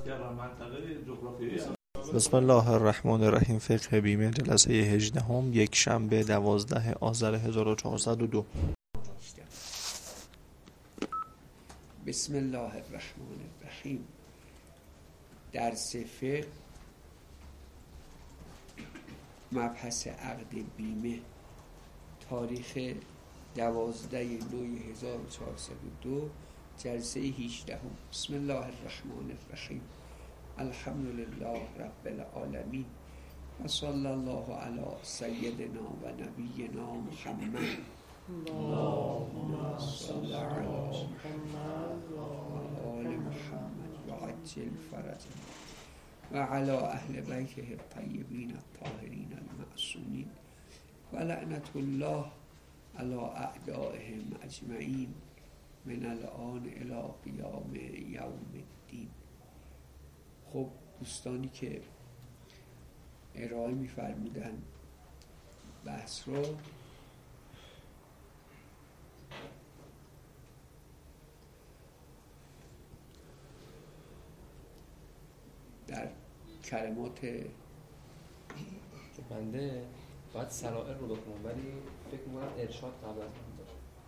کردن منطقه جغرافیایی. بسم الله الرحمن الرحیم. فقه بیمه جلسه 18 یک شنبه 12 آذر 1402. بسم الله الرحمن الرحیم. درس فقه مبحث عقد بیمه، تاریخ 12/9/1402، جلسه 18. بسم الله الرحمن الرحیم. الحمد لله رب العالمین و صلی الله علی سیدنا و نبینا محمد. اللهم صل علی محمد و آل محمد و عجل فرجهم و علی اهل بیته الطیبین الطاهرین المعصومین و لعنت الله علی اعدائهم اجمعین من الان الی قیام یوم الدین. خب دوستانی که ارائه می‌فرمودن بحث رو، در کلمات بنده باید سرائر رو بکنم، ولی فکر می‌کنم ارشاد قبل از من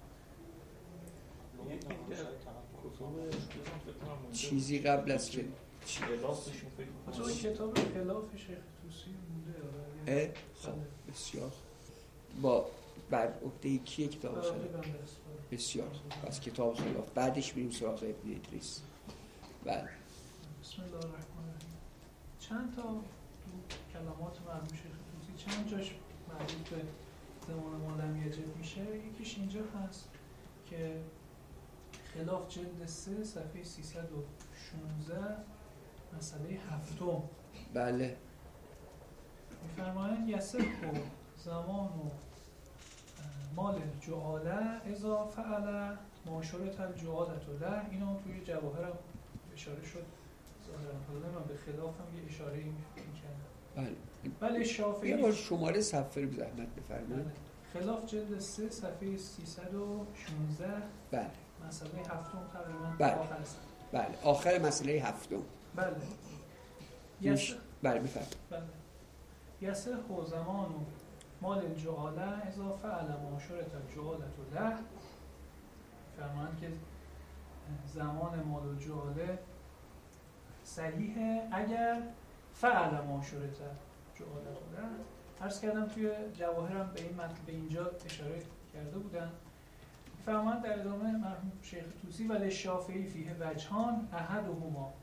باشه. چیزی قبل از که تو کتاب خلاف شیخ طوسی مونده. خب بسیار با بر عهده کیه کتاب خلاف؟ بسیار. پس کتاب خلاف بعدش بریم سراغ ابن ادریس. بله. بسم الله الرحمن الرحیم. چند تا تو کلمات مرحوم شیخ طوسی چند جاش مربوط به زمان ما لم یجب میشه. یکیش اینجا هست که خلاف جلد 3 صفحه 316 مسئله 7. بله. می‌فرمایند یصح زمان و مال جعاله اذا فعل ما شرط الجعالة له. اینو توی جواهرم اشاره شد ظاهرا، حالا من به خلافم یه اشاره‌ای می‌کردم. بله شافعی یه بار شماره صفحه رو زحمت بفرمایید. خلاف جلد 3 صفحه 316. بله. مسئله 7 تقریبا. بله. آخر است. بله آخر مسئله 7. بله. بله بفرمایید. بله. یصح زمان و مال الجعاله اذا فعل ما شرط الجعالة له. فرمایند که زمان مال الجعاله صحیحه اگر فعل ما شرط الجعالة له. عرض کردم توی جواهرم به این متن به اینجا اشاره کرده بودن. فرمایند در ادامه مرحوم شیخ طوسی و للشافعی فیه وجهان احدهما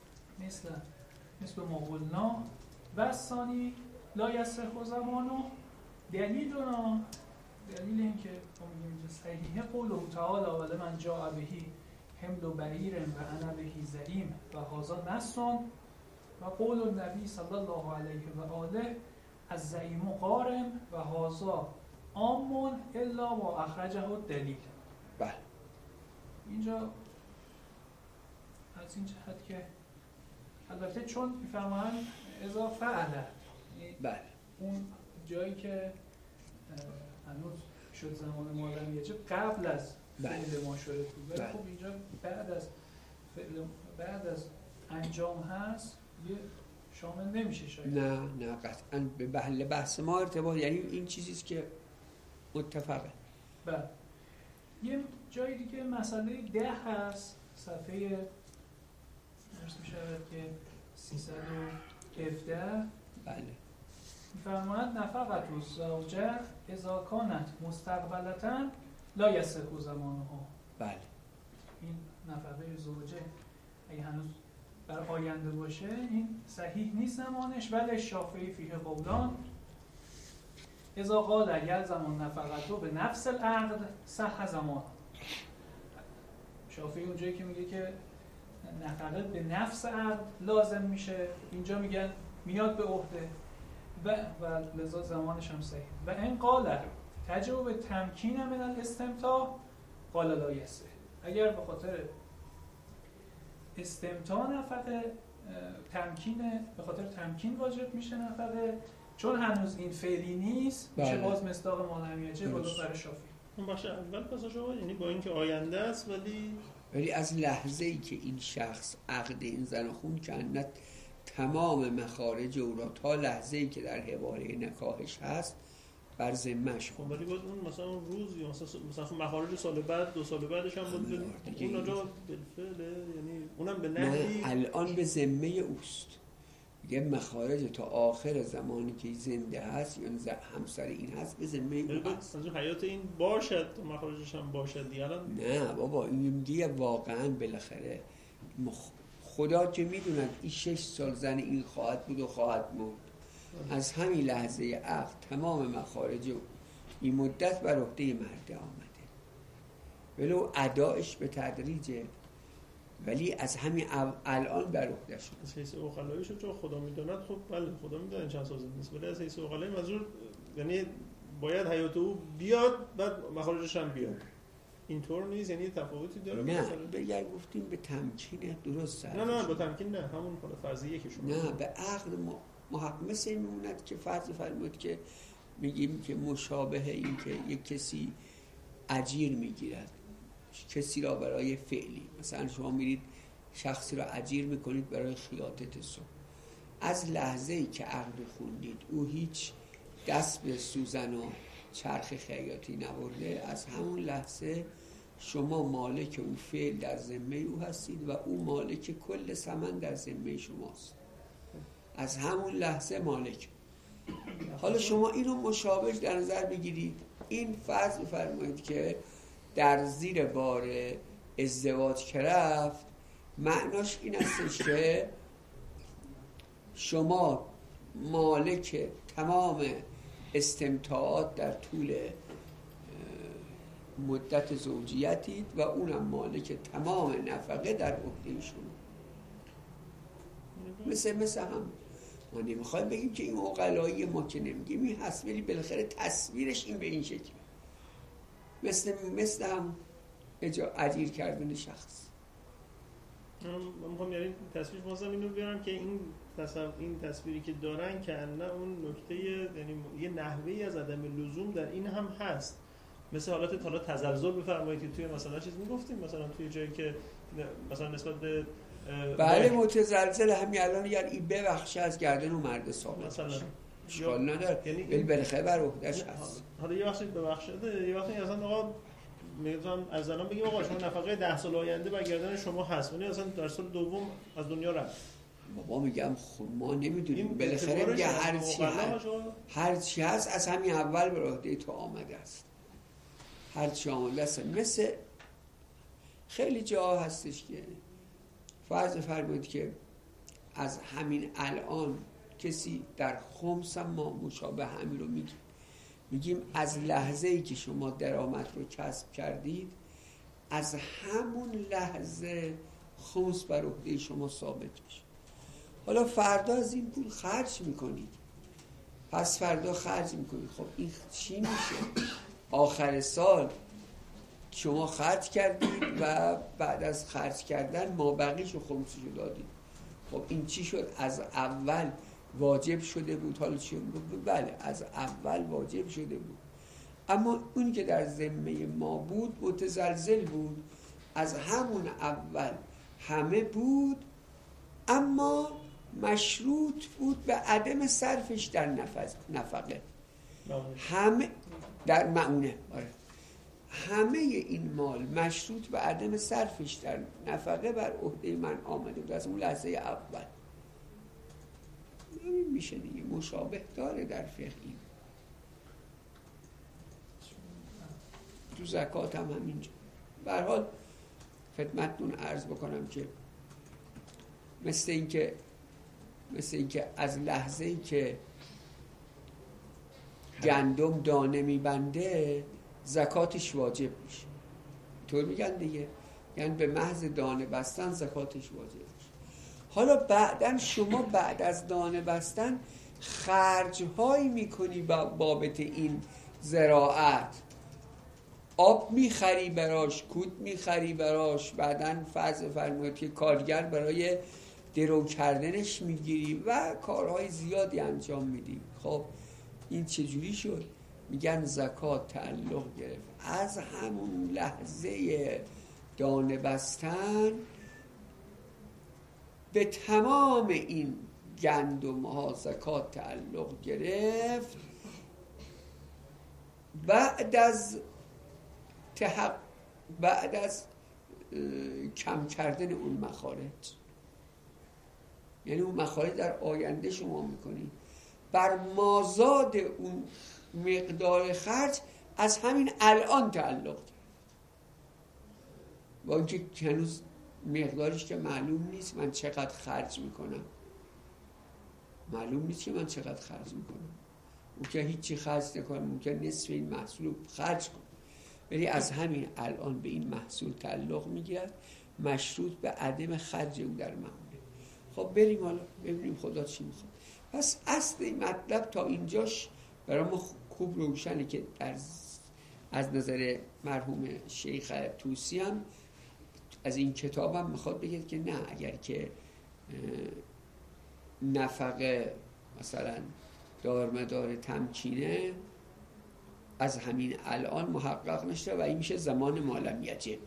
مثل ما قلنا و ثانی لا یصح زمانو. دلیل این که ما میگیم اینجا صحیحه قوله تعالی ولمن جاء بهی حمل بعیر و انا بهی زعیم و هذا نص و قول النبی صلی الله علیه و آله از زعیم قارن و هذا عام الا و اخرجه الدلیل. بله. اینجا از این جهت که البته چون میفرمایند اذا فعل، بله، اون جایی که هنوز شد زمان ما لم یجب قبل از فعل ما شرط بود، ولی خب اینجا بعد از انجام هست یه شامل نمیشه شاید. نه قطعا به بحث ما ارتباط، یعنی این چیزیست که متفقه. بله. یه جایی دیگه مسئله 10 هست، صفحه درست میشود که 317. بله. می‌فرماید نفقت الزوجه اذا کانت مستقبلتاً لا یصح زمانها. بله. این نفقه زوجه اگه هنوز بر آینده باشه این صحیح نیست زمانش. ولی شافعی فیه قولان اذا قال یلزم نفقتو به نفس العقد صح زمان. شافعی اونجایی که میگه که نفقه به نفس عقد لازم میشه، اینجا میگن میاد به عهده و لذا زمانش هم صحیح. و این قال تجب به تمکین من الاستمتاع قال لا یصح. اگر به خاطر استمتاع نفقه به خاطر تمکین واجب میشه نفقه، چون هنوز این فعلی نیست، میشه باز مصداق مالهمیجه بالا برای شافعی. اون بخش اول پس شما یعنی با اینکه آینده است ولی ولی از لحظه ای که این شخص عقد این زن خون کند تمام مخارج او را تا لحظه ای که در حواله نکاحش هست بر ذمه‌اش خب ولی باز اون مثلا اون روز یا مثلا مخارج سال بعد 2 سال بعدش هم بود اون اونجا بالفعل، یعنی اونم به نحوی الان به ذمه اوست. میگه مخارج تا آخر زمانی که زنده هست یا همسر این هست به ذمه او هست. از حیات این باشد تا مخارجش هم باشد دیگه. الان نه بابا این میگه واقعا بالاخره خدا که میدونن این 6 سال زن این خواهد بود و خواهد موند. از همین لحظه عقد تمام مخارج این مدت بر عهده مرد آمده، ولو ادایش به تدریجه، ولی از همین الان بر عهده شد. از حیث عقلاییشو چون خدا میداند، خب بله خدا میداند چند سال نیست، ولی از حیث عقلایی منظور یعنی باید حیات او بیاد بعد مخارجش هم بیاد، اینطور نیست؟ یعنی تفاوتی داره؟ نه بگر گفتیم به تمکین درست سر. نه به تمکین نه، همون فرضیه که شما نه به عقل محق مثل این میموند که فرض فرمود که میگیم که مشابه این که یک کسی اجیر میگیرد کسی را برای فعلی، مثلا شما میرید شخصی را اجیر میکنید برای خیاطت صبح، از لحظه ای که عقد خوندید او هیچ دست به سوزن و چرخ خیاطی نبرده، از همون لحظه شما مالک اون فعل در ذمه او هستید و او مالک کل ثمن در ذمه شماست. از همون لحظه مالک. حالا شما اینو مشابه در نظر بگیرید، این فرض بفرمایید که در زیر بار ازدواج که رفت، معناش این هستش که شما مالک تمام استمتاعات در طول مدت زوجیتید و اونم مالک تمام نفقه در عهده شما. مثل هم ما نمیخوایم بگیم که این عقلایی ما که نمیگیم این هست، ولی بالاخره تصویرش این به این شکل، مثل هم اجیر کردن شخص. من میخوام یعنی تصویر بازم اینو بیارم که این تصویری که دارن که نه اون نکته، یعنی یه نحوهی از عدم لزوم در این هم هست، مثل حالت حالا تزلزل بفرمایید که توی مثلا چیز میگفتیم، مثلا توی جایی که مثلا نسبت به بله متزلزل همین الان یعنی این ببخشه از گردن و مرد ثابت مثلا اشکال نداره، ولی بالاخره بر عهده‌اش هست. حالا یه وقتی ببخشده، یه وقتی اصلا آقا میگم از زنان بگیم آقا شما نفقه 10 سال آینده بر گردن شما هست، ولی اصلا در سال دوم از دنیا رفت. بابا میگم خب ما نمیدونیم، بالاخره میگه هر چی هست از همین اول بر عهده تو آمده است، هر چی آمده است. مثل خیلی جا هستش که فرض فرمایید که از همین الان کسی در خمس هم ما مشابه همین رو میگیم از لحظه ای که شما درآمد رو کسب کردید، از همون لحظه خمس بر عهده شما ثابت میشه. حالا فردا از این پول خرج میکنید، پس فردا خرج میکنید، خب این چی میشه؟ آخر سال شما خرج کردید و بعد از خرج کردن ما بقیشو خمسشو دادید. خب این چی شد؟ از اول واجب شده بود. حالا چی بود؟ بله از اول واجب شده بود، اما اون که در ذمه ما بود متزلزل بود، از همون اول همه بود، اما مشروط بود به عدم صرفش در نفقه، همه در معونه. آره. همه این مال مشروط به عدم صرفش در نفقه بر عهده من آمده بود از اون لحظه اول. این میشه دیگه مشابه داره در فقه. تو زکات هم همینجا. به هر حال خدمتتون عرض بکنم که مثل اینکه از لحظه‌ای که گندم دانه میبنده زکاتش واجب میشه، طور میگن دیگه، یعنی به محض دانه بستن زکاتش واجب میشه. حالا بعدن شما بعد از دانه بستن خرج‌هایی میکنی بابت این زراعت، آب میخری براش، کود میخری براش، بعدن فرض فرمایید که کارگر برای درو کردنش میگیری و کارهای زیادی انجام میدی. خب این چجوری شد؟ میگن زکات تعلق گرفت از همون لحظه دانه بستن به تمام این گندم‌ها زکات تعلق گرفت بعد از کم کردن اون مخارج. یعنی اون مخارج در آینده شما میکنید بر مازاد اون مقدار خرج از همین الان تعلق داره، با اینکه هنوز مقدارش که معلوم نیست من چقدر خرج میکنم، معلوم نیست که من چقدر خرج میکنم، ممکن هیچی خرج نکنم، ممکن نصف این محصول رو خرج کنم، ولی از همین الان به این محصول تعلق میگیرد مشروط به عدم خرج او در معامله. خب بریم حالا ببینیم خدا چی میخواد. پس اصل این مطلب تا اینجاش برای ما خوب روشنه که از نظر مرحوم شیخ طوسی هم از این کتاب هم میخواد بگید که نه، اگر که نفقه مثلا دارمدار تمکینه از همین الان محقق نشده و این میشه زمان مالم یجب.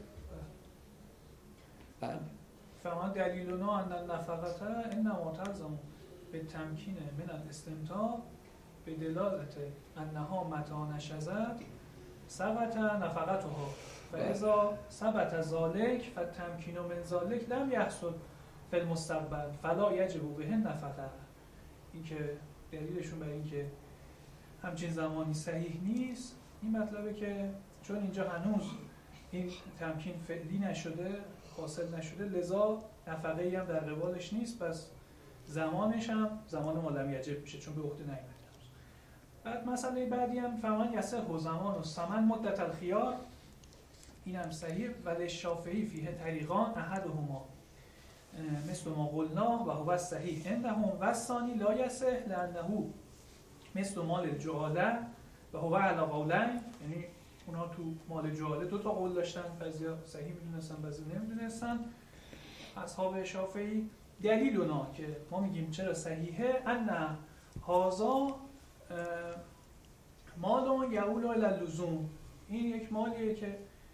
بله. فما دلیلنا ان النفقه انما تلزم بالتمکین من الاستمتاع به دلالت انها متى نشزت ثبت نفقتها و اذا ثبت ذلك فالتمکین من ذلك لم يحصل فی المستقبل فلا یجب به نفقه. این که دلیلشون برای این که همچین زمانی صحیح نیست این مطلبه که چون اینجا هنوز این تمکین فعلی نشده، حاصل نشده، لذا نفقه‌ای هم در قبالش نیست، پس زمانش هم زمان مالم یجب میشه چون به عهده نیامده. بعد مسئله بعدی هم فهمان یصح زمان و ثمن مدت الخیار، این هم صحیح. ولی شافعی فیه طریقان احدهما مثل ما قلنا و هو صحیح عندهم و الثانی لا یصح لانه مثل مال الجعاله و هو علی قولین. یعنی اونا تو مال جعاله دو تا قول داشتن، بعضیا صحیح میدونستن بعضیا نمیدونستن اصحاب شافعی. دلیل اونا که ما میگیم چرا صحیحه ان هذا مال یعول الی اللزوم، این یک مالیه که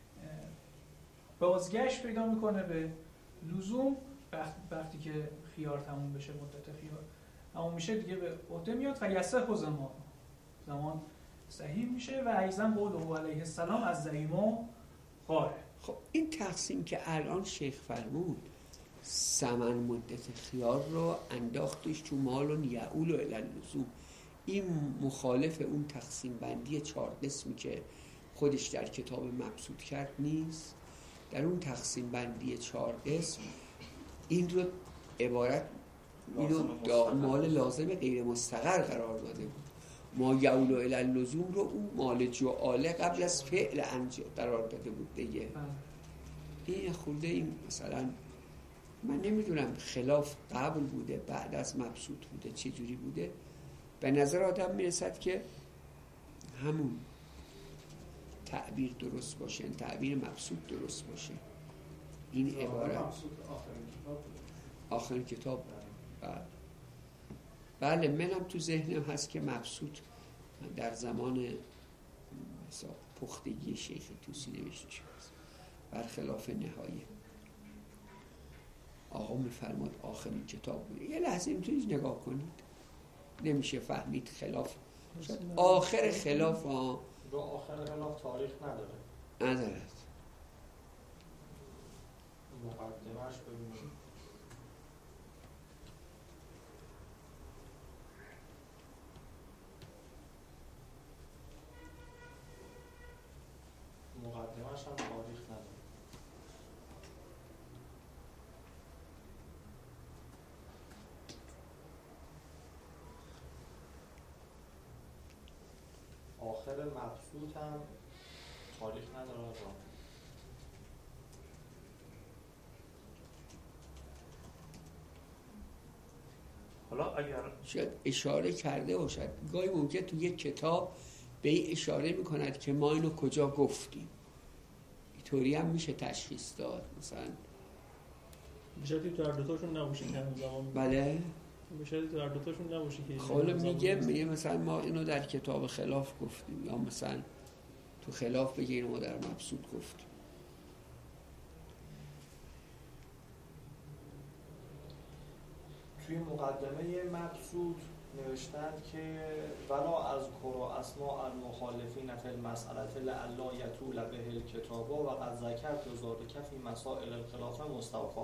بازگشت پیدا میکنه به لزوم. وقتی که خیار تموم بشه، مدت خیار تموم میشه دیگه به عهده میاد و یصح زمان صحیح میشه. و ایضا قوله علیه السلام از زعیمو قاره. خب این تقسیم که الان شیخ فرمود ثمن مدت خیار رو انداختش تو مال و یعول الی اللزوم، این مخالف اون تقسیم بندی 4 قسمی که خودش در کتاب مبسوط کرد نیست. در اون تقسیم بندی 4 قسم این رو عبارت اینو مال لازم غیر مستقر قرار داده بود. ما یعول الی اللزوم رو اون مال جعاله قبل از فعل انجام قرار داده بود دیگه. این خورده این مثلا من نمیدونم خلاف قبل بوده بعد از مبسوط بوده چه جوری بوده. به نظر آدم میرسد که همون تعبیر درست باشه، تعبیر مبسوط درست باشه. این عبارت آخرین کتاب بله منم تو ذهنم هست که مبسوط در زمان پختگی شیخ طوسی نوشته شده است، برخلاف نهایه. آقا میفرماد آخرین کتاب بوده. یه لحظه میتونید نگاه کنید، نمیشه فهمید خلاف آخر خلاف با آخر خلاف تاریخ ندارد. مقدمش ببینید مقدمش هم تاریخ نداره. آخر مبسوط هم تاریخ نداره. حالا اگر شاید اشاره کرده باشد، گاهی ممکن تو یک کتاب به این اشاره میکند که ما اینو کجا گفتیم. اینطوری هم میشه تشخیص داد. مثلا بشاید تو هر دوتاشون نباشه که همون زمان بله بشاید تو هر دوتاشون نباشه که خب میگه مثلا ما اینو در کتاب خلاف گفتیم، یا مثلا تو خلاف بگه اینو ما در مبسوط گفتیم. توی مقدمه مقصود نوشتند که ولا از کرا اسماء المخالفین فی المسئله لعلا یطول به الکتاب و قد ذکرت ذلک فی مسائل الخلاف مستوفی.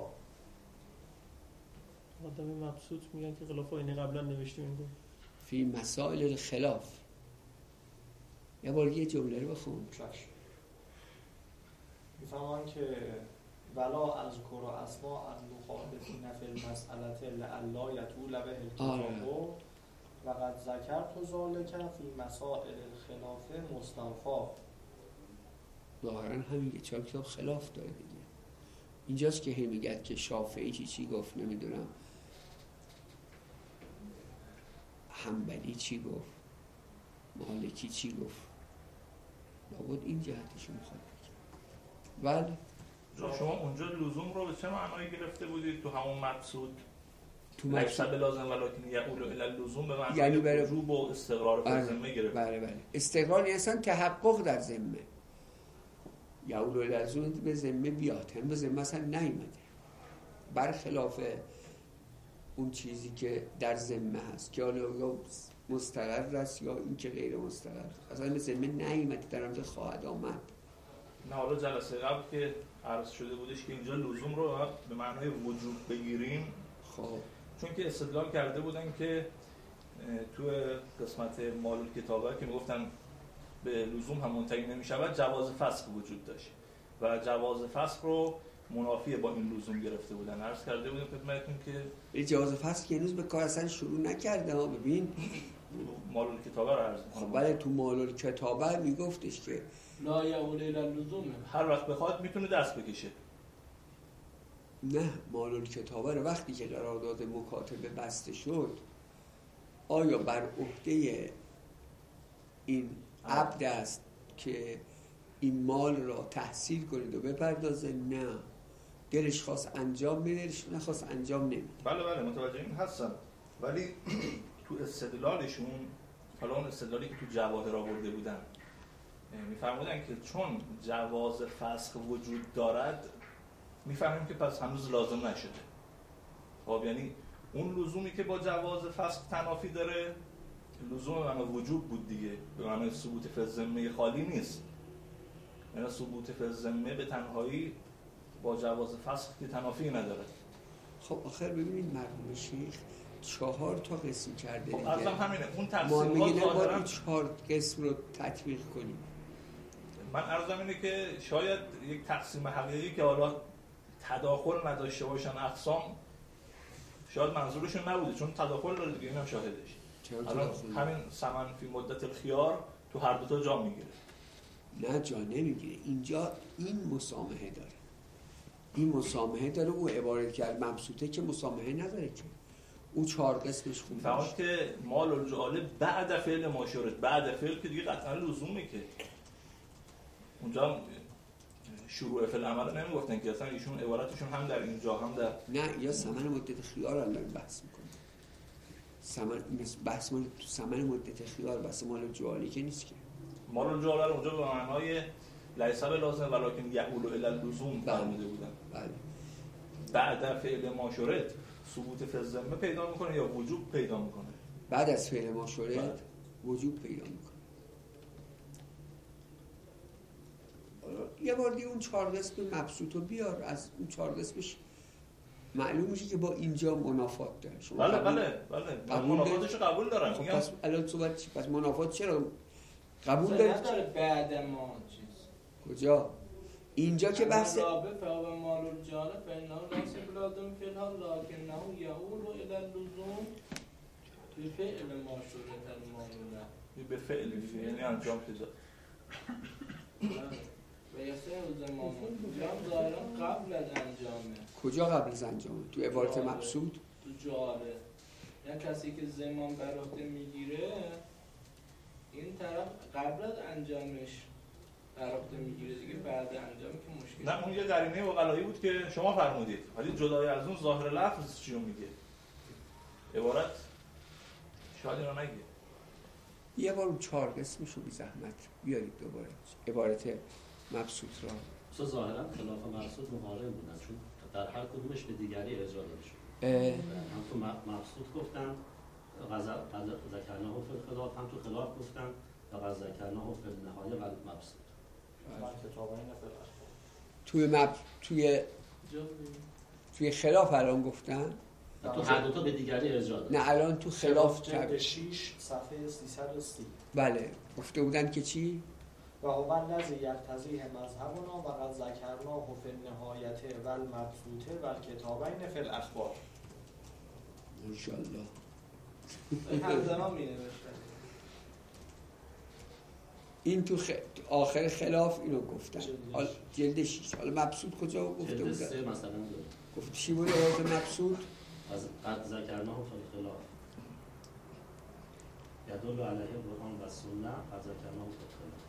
مقدمه مبسوط میگن که خلاف اینه قبلا نوشتیم اینو فی مسائل الخلاف. یه بار یه جمله رو بخون. میفهمن که ولا از کرا اسماء المخالفین فی المسئله لعلا یطول به الکتاب و قد ذکرت ذلک فی مسائل الخلاف مستوفی. ظاهرا همین چهار کتاب خلاف داره دیگه. اینجاست که هی میگه که شافعی چی گفت نمیدونم، حنبلی چی گفت، مالکی چی گفت. لابد این جهتش میخواد بگه. بله شما اونجا لزوم رو به چه معنایی گرفته بودید تو همون مقصود؟ تو مقصد لازم ولکن یقول الی اللزوم به معنای یعنی برای وجوب و استقرار در ذمه گرفت. بله استقرار یعنی اصلا تحقق در ذمه. یقول الی اللزوم به ذمه بیاد، هم به ذمه اصلا نیومده، برخلاف اون چیزی که در ذمه هست که حالا یا مستقر است یا این که غیر مستقر، اصلا به ذمه نیومده، در آنجا خواهد آمد. نه حالا جلسه قبل که عرض شده بودش که اینجا لزوم رو به معنای وجوب بگیریم، خب چون که استدلال کرده بودن که تو قسمت مال الکتابه که میگفتن به لزوم هم منتهی نمیشود، جواز فسخ وجود داشت و جواز فسخ رو منافی با این لزوم گرفته بودن. عرض کرده بودم خدمتتون که جواز فسخ که هنوز به کار اصلا شروع نکرده ها. ببین مال الکتابه رو عرض می‌کنم. خب بله تو مال الکتابه میگفتش که لا یقول الی اللزوم، هر وقت بخواد میتونه دست بکشه. نه، مال الکتابه رو وقتی که قرارداد مکاتبه بسته شد، آیا بر عهده این عبد است که این مال را تحصیل کنید و بپردازه؟ نه، دلش خواست انجام میده، دلش نخواست انجام نمیده. بله متوجه این هستم، ولی تو استدلالشون، حالا اون استدلالی که تو جواهر آورده بودن، میفرمودن که چون جواز فسخ وجود دارد، میفهمیم که پس هنوز لازم نشده. خب یعنی اون لزومی که با جواز فسخ تنافی داره، لزوم به معنی وجوب بود دیگه، به معنی ثبوت فی الذمه خالی نیست. یعنی ثبوت فی الذمه به تنهایی با جواز فسخ که تنافی نداره. خب آخر ببینید مرحوم شیخ 4 تا قسم کرده دیگه. ازم همینه، اون ما تقسیم میگیم ها باید این 4 قسم رو تطبیق کنیم. من عرضم اینه که شاید یک تقسیم حقیقی که حالا تداخل نداشته باشن اقسام، شاید منظورشون نبوده، چون تداخل داره دیگه، اینم شاهدش. الان همین ثمن فی مدت الخیار تو هر دو تا جا میگیره. نه جا نمیگیره، اینجا این مسامحه داره، این مسامحه داره. او عبارت کرد مبسوطه که مسامحه نداره، که او 4 قسمش خوب فهمت که مال الجعاله بعد فعل ماشورت، بعد فعل که دیگه قطعا لزومه، که اونجا شروع فعل عمل نمیگفتن که اصلا ایشون عبارتشون هم در اینجا هم در نه، یا ثمن مدت خیار هم داریم بحث میکنیم. بحث مال تو ثمن مدت خیار، بحث مال الجعالی که نیست که. مال الجعاله رو اونجا به معنای لیس لازم ولکن یقول الی اللزوم فرموده بودن. بله. بعد فعل ماشورت ثبوت فی الذمه پیدا میکنه یا وجوب پیدا میکنه؟ بعد از فعل ماشورت وجوب پیدا میکنه. یه بار دیگه اون 4 قسم مبسوط رو بیار، از اون 4 قسمش معلوم میشه که با اینجا منافات داره. بله منافاتش رو قبول دارم. خب پس الان صحبت چی؟ پس منافات چرا قبول داره؟ بعد ما چیز کجا؟ اینجا که بحث رابه فاو مال الجانه فإنه لازم لازم فی الحال لکنه یعول الی اللزوم بفعل ماشورت المامونه، به فعل دیگه، یعنی انجام شده. و یسه زمان انجام ظاهرا قبل از انجامه. کجا قبل از انجامه؟ تو عبارت مبسوط؟ تو جاله، یعنی کسی که زمان بر عهده میگیره، این طرف قبل از انجامش بر عهده میگیره دیگه، بعد انجام که مشکل. نه اون یه قرینه عقلایی بود که شما فرمودید، ولی جدای از اون ظاهر لفظ چیو میگه؟ عبارت شاید اینو نگه. یه بار اون 4 قسمشو بی زحمت بیارید دوباره، عبارت مبسوط را. ظاهرا خلاف مقصود مقارن بودن، چون در هر کدومش به دیگری ارجاع داده شد. هم تو مبسوط گفتن ذکرناه فی الخلاف، هم تو خلاف گفتن لقد ذکرناه فی النهایه و مبسوط. توی خلاف الان گفتن؟ تو هر دوتا به دیگری ارجاع دادن. نه الان تو خلاف جلد 6 صفحه 330. بله گفته بودن که چی؟ و هو الذی یقتضیه مذهبنا و قد ذکرناه فی النهایه و المبسوطه و الکتابین فی الاخبار. انشالله همزمان می نوشتن. این تو آخر خلاف اینو گفتن. جلد 6. حالا مبسوط کجا گفته بودن؟ جلد 3 مثلا گفت چی بود عبارت مبسوط؟ از قد ذکرناه فی الخلاف یدل علیه القرآن و سنه قد ذکرناه فی الخلاف.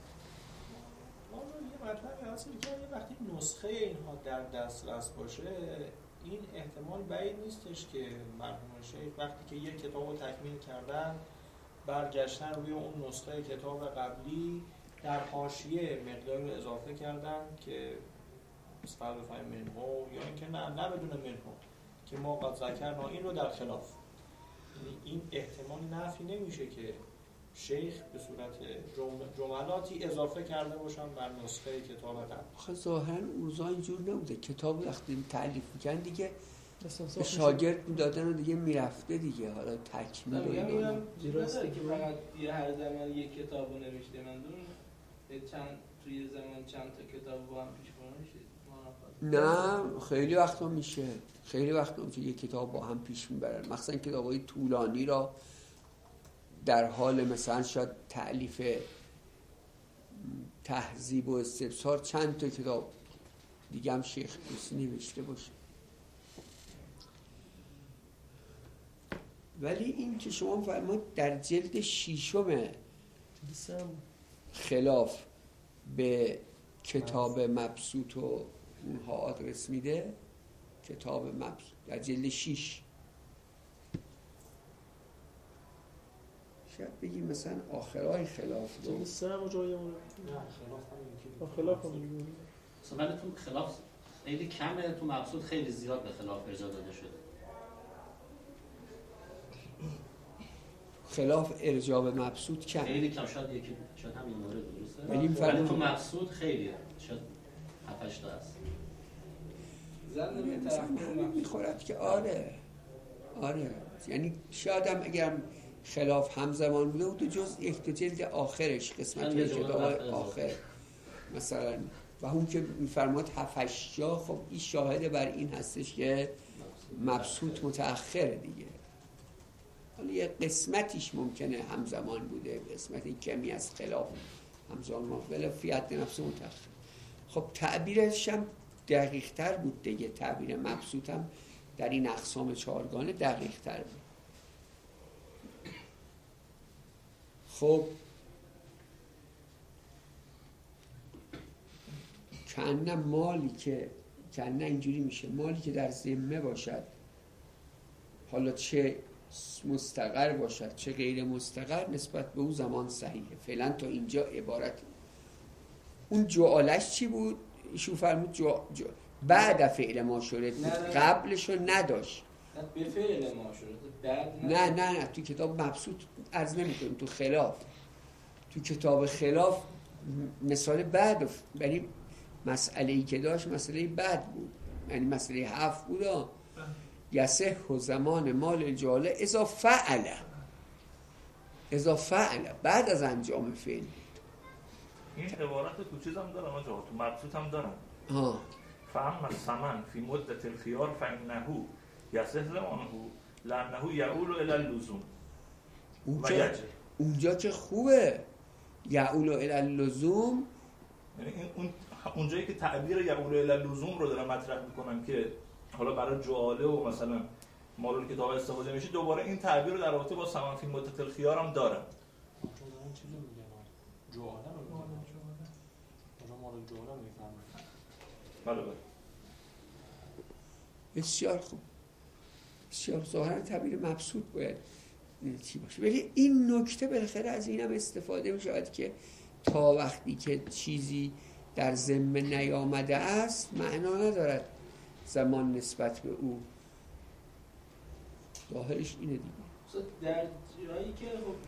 یه مطلبی هست که یه وقتی نسخه اینها در دسترس باشه، این احتمال بعید نیستش که مرحوم شیخ وقتی که یک کتاب رو تکمیل کردن برگشتن روی اون نسخه کتاب قبلی در حاشیه مقداری رو اضافه کردن که مستقل فهم منهو یا اینکه نه بدون منهو که ما قد ذکرنا این رو در خلاف. این احتمال نفی نمیشه که شیخ به صورت جملاتی اضافه کرده باشن بر نسخه کتاب قبل. آخه ظاهرا اوضاع اینجور نبوده. کتاب وقتی تعلیف می‌کردن دیگه به شاگرد میدادن و دیگه میرفته دیگه. حالا تکمیل و اینا درسته که فقط یه هر زمان یک کتاب رو نوشته من دون توی زمان چند تا کتاب با هم پیش برن نه خیلی وقتا میشه. خیلی وقتا میشه یک کتاب با هم پیش میبرن، مخصوصا کتابای طولانی را در حال مثلا شاید تألیف تهذیب و استبصار چند تا کتاب دیگه هم شیخ دوستی نوشته باشه. ولی این که شما فرمایید در جلد 6 خلاف به کتاب مبسوط و اونها آدرس میده، کتاب مبسوط در جلد 6 شاید بگیم مثلا آخرای خلاف جلد 3 هم جای اون خلاف هم میگه ولی تو خلاف خیلی کمه، تو مبسوط خیلی زیاد به خلاف ارجاع داده شده. خلاف ارجاع به مبسوط کم خیلی کم، شاید یکی شاید همین مورد درسته ولی تو مبسوط خیلیه، شاید 7-8 تا هست. زن به طرف میخورد که آره یعنی شاید هم اگرم خلاف همزمان بوده بود جز یک جلد آخرش قسمت کتاب آخر مثلا و اون که میفرماد 7-8 جا، خب این شاهد بر این هستش که مبسوط متأخره دیگه. حالا یه قسمتیش ممکنه همزمان بوده، قسمتی کمی از خلاف همزمان ولی فیات نفس متأخر. خب تعبیرش هم دقیق تر بود دیگه. تعبیر مبسوط هم در این اقسام 4گانه دقیق تر بود. خب کنه مالی که کنه اینجوری میشه، مالی که در ذمه باشد، حالا چه مستقر باشد چه غیر مستقر، نسبت به اون زمان صحیحه. فعلا تا اینجا عبارت. اون جعالش چی بود؟ ایشون فرمود بعد فعل ما شده بود، قبلشو نداشت. به فعل ما شده بعد نه تو کتاب مبسوط عرض نمی‌کنیم، تو خلاف، تو کتاب خلاف مثال بعد، یعنی مسئله‌ای که داشت مسئله بعد بود، یعنی مسئله 7 بود. یصح زمان مال الجاله اذا فعل بعد از انجام فعل. این عبارت تو چیز هم دارن آجا، تو مبسوط هم دارن. فهم الثمن فی مدت الخیار فانه یصح زمانه لانه یعول الی اللزوم. اونجا که خوبه یعول الی اللزوم، یعنی اونجایی که تعبیر یعول الی اللزوم رو دارن مطرح میکنن که حالا برای جعاله و مثلا مال کتاب استفاده میشه، دوباره این تعبیر رو در رابطه با ثمن فی مدت الخیار هم دارن. چون چیزی میگن جعاله رو مال جعاله میفهمن. بله بسیار خوب، بسیار ظاهرا تعبیر مبسوط باید چی باشه. ولی این نکته بالاخره از اینم استفاده میشه که تا وقتی که چیزی در ذمه نیامده است معنا ندارد زمان نسبت به او ظاهرش اینه دیگه. در جایی که خب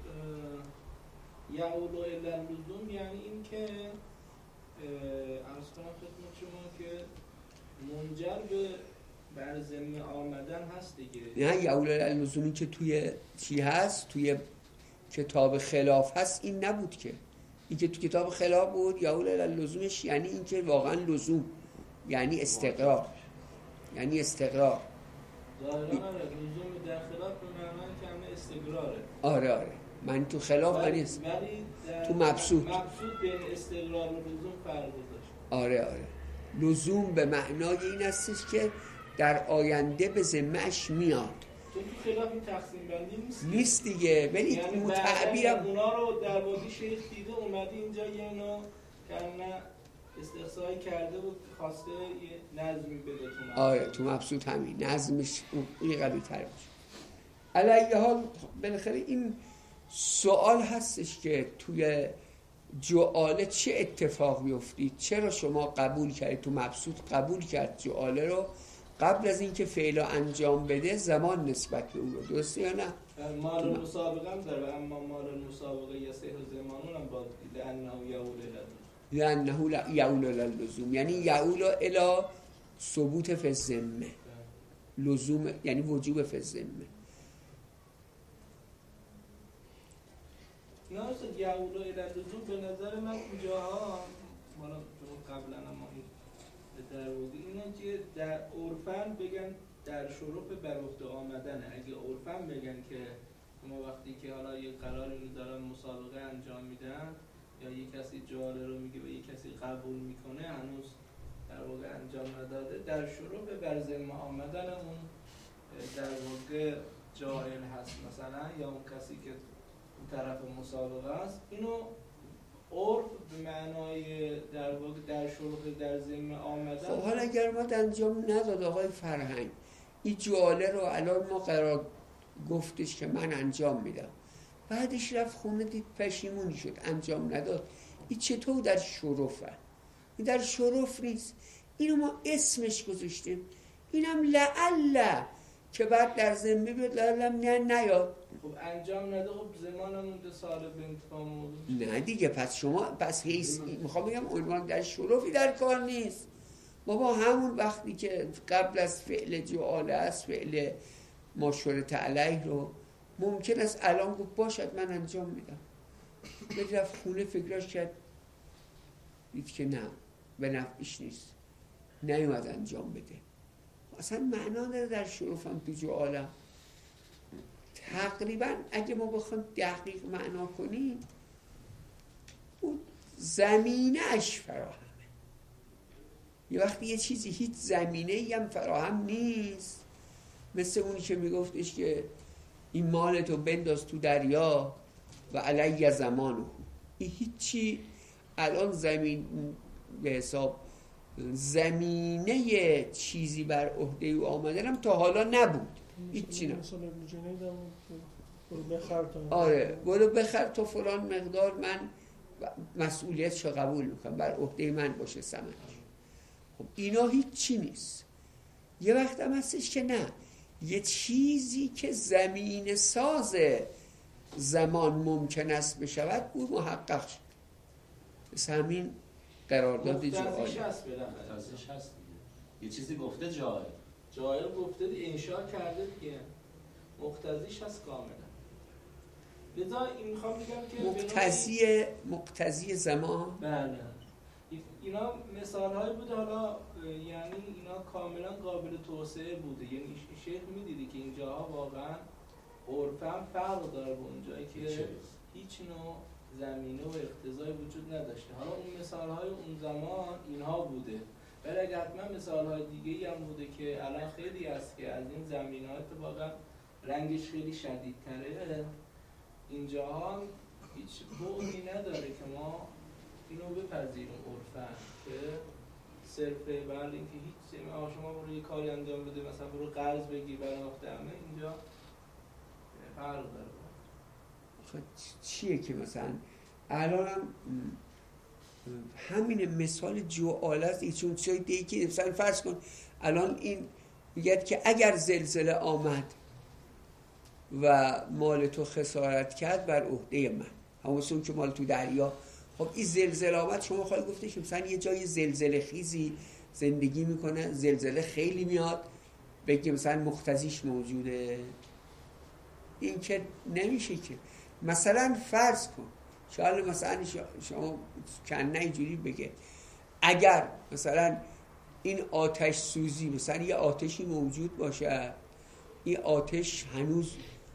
یعول الی اللزوم یعنی این که عرض کنم خدمت شما که منجر به بر ذمه آمدن هست دیگه. نه یعول الی اللزومی که توی چی هست، توی کتاب خلاف هست این نبود که. این که تو کتاب خلاف بود یعول الی اللزومش یعنی این که واقعا لزوم، یعنی استقرار، یعنی استقرار. ظاهرا لزوم در خلاف به معنای که همه استقراره. آره من تو خلاف ولی تو مبسوط بین استقرار و لزوم فرق گذاشت. آره لزوم به معنای این هستش که در آینده به ذمه‌اش میاد. تو خلاف این تقسیم بندی نیست دیگه. ولی یعنی اون تعبیرم اونا رو در واقع شیخ دیده اومده اینجا یه نوع کنه استقصایی کرده و خواسته یه نظمی بده تو. آره تو مبسوط همین نظمش این قوی تر باشه. علیه حال بالاخره این سوال هستش که توی جعاله چه اتفاقی افتید؟ چرا شما قبول کردید؟ تو مبسوط قبول کرد جعاله رو قبل از اینکه فعل انجام بده زمان نسبت به اون رو، درسته یا نه؟ مال مسابقه هم داره، اما مال مسابقه یا سه زمانون هم با لأنه یعول الی اللزوم، یعنی یعول الی ثبوت فی الذمه، لزوم یعنی وجوب فی الذمه. نه یعول الی اللزوم به نظر من اینجاها مالا قبلا ما در واقع اینا که در عرفن بگن در شروع بر عهده آمدنه. اگه عرفن بگن که ما وقتی که حالا یه قراری رو دارن مسابقه انجام میدن یا یه کسی جعاله رو میگه و یه کسی قبول میکنه هنوز در واقع انجام نداده، در شروع بر ذمه آمدن اون در واقع جاهل هست مثلا یا اون کسی که اون طرف مسابقه است. اینو عرف به معنای در واقع در شروع در ذمه آمدن. خب حالا اگر ما انجام نداد آقای فرهنگ این جعاله رو الان ما قرار گفتش که من انجام میدم، بعدش رفت خونه دید پشیمون شد انجام نداد، این چطور در شرفه؟ این در شرف نیست، اینو ما اسمش گذاشتیم، اینم لعله که بعد در ذمه بیاد لعله نیاد. خب انجام نده، خب زمانمون ده سال به انتفاع موضوع نه دیگه، پس شما پس حیث میخوام بگم عنوان در شرفی در کار نیست. بابا همون وقتی که قبل از فعل جعاله است فعل ماشورت علیه رو ممکن است الان گفت باشد من انجام میدم، رفت خونه فکرش کرد دید که نه به نفعش نیست نیومد انجام بده. اصلا معنا داره در شرفم تو جعاله. تقریبا اگه ما بخوایم دقیق معنا کنیم اون زمینه‌اش فراهمه. یه وقتی یه چیزی هیچ زمینه‌ای هم فراهم نیست، مثل اونی که میگفتش که این مالتو بنداز تو دریا و علیه زمانو، این هیچی الان زمین به حساب زمینه چیزی بر عهده او آمدنم تا حالا نبود، هیچی نه. آره برو بخر تا فلان مقدار من مسئولیتشو قبول میکنم بر عهده من باشه ثمنش. خب اینا هیچی نیست. یه وقت هم هستش که نه، یه چیزی که زمین ساز زمان ممکن است بشود او محقق شد. بس همین قرارداد جعاله مقتضیش هست بالاخره. مقتضیش هست دیگه. یه چیزی گفته جاهل گفته انشاء کرده دیگه، مقتضیش هست کاملا. لذا این میخوام بگم که مقتضی زمان. بله اینا مثال های بوده، حالا یعنی اینا کاملا قابل توسعه بوده. یعنی شیخ میدیدی که اینجاها واقعا عرفاً فرق داره با اونجایی که هیچ نوع زمینه و اقتضای وجود نداشته. حالا اون مثال های اون زمان اینها بوده، ولی اگر حتما مثال های دیگه‌ای هم بوده که الان خیلی هست که از این زمینه‌ها واقعا رنگش خیلی شدیدتره، اینجاها هیچ بعدی نداره که ما اینو بپذیریم عرفاً که صرف بر اینکه هیچ شما برو یه کاری انجام بده، مثلا برو قرض بگیر برای وقت همه، اینجا فرق داره. چیه که مثلا الان هم همین مثال جعاله است، چون چیزی دیگه که مثلا فرض کن الان این میگه که اگر زلزله آمد و مال تو خسارت کرد بر عهده من. همون که مال تو دریا. خب این زلزله آمد، شما خواهی گفته که مثلا یه جای زلزله خیزی زندگی میکنه، زلزله خیلی میاد، بگیم مثلا مختزیش موجوده. این که نمیشه که. مثلا فرض کن شاید مثلا شما کنه اینجوری بگه اگر مثلا این آتش سوزی مثلا یه آتشی موجود باشه، این آتش هنوز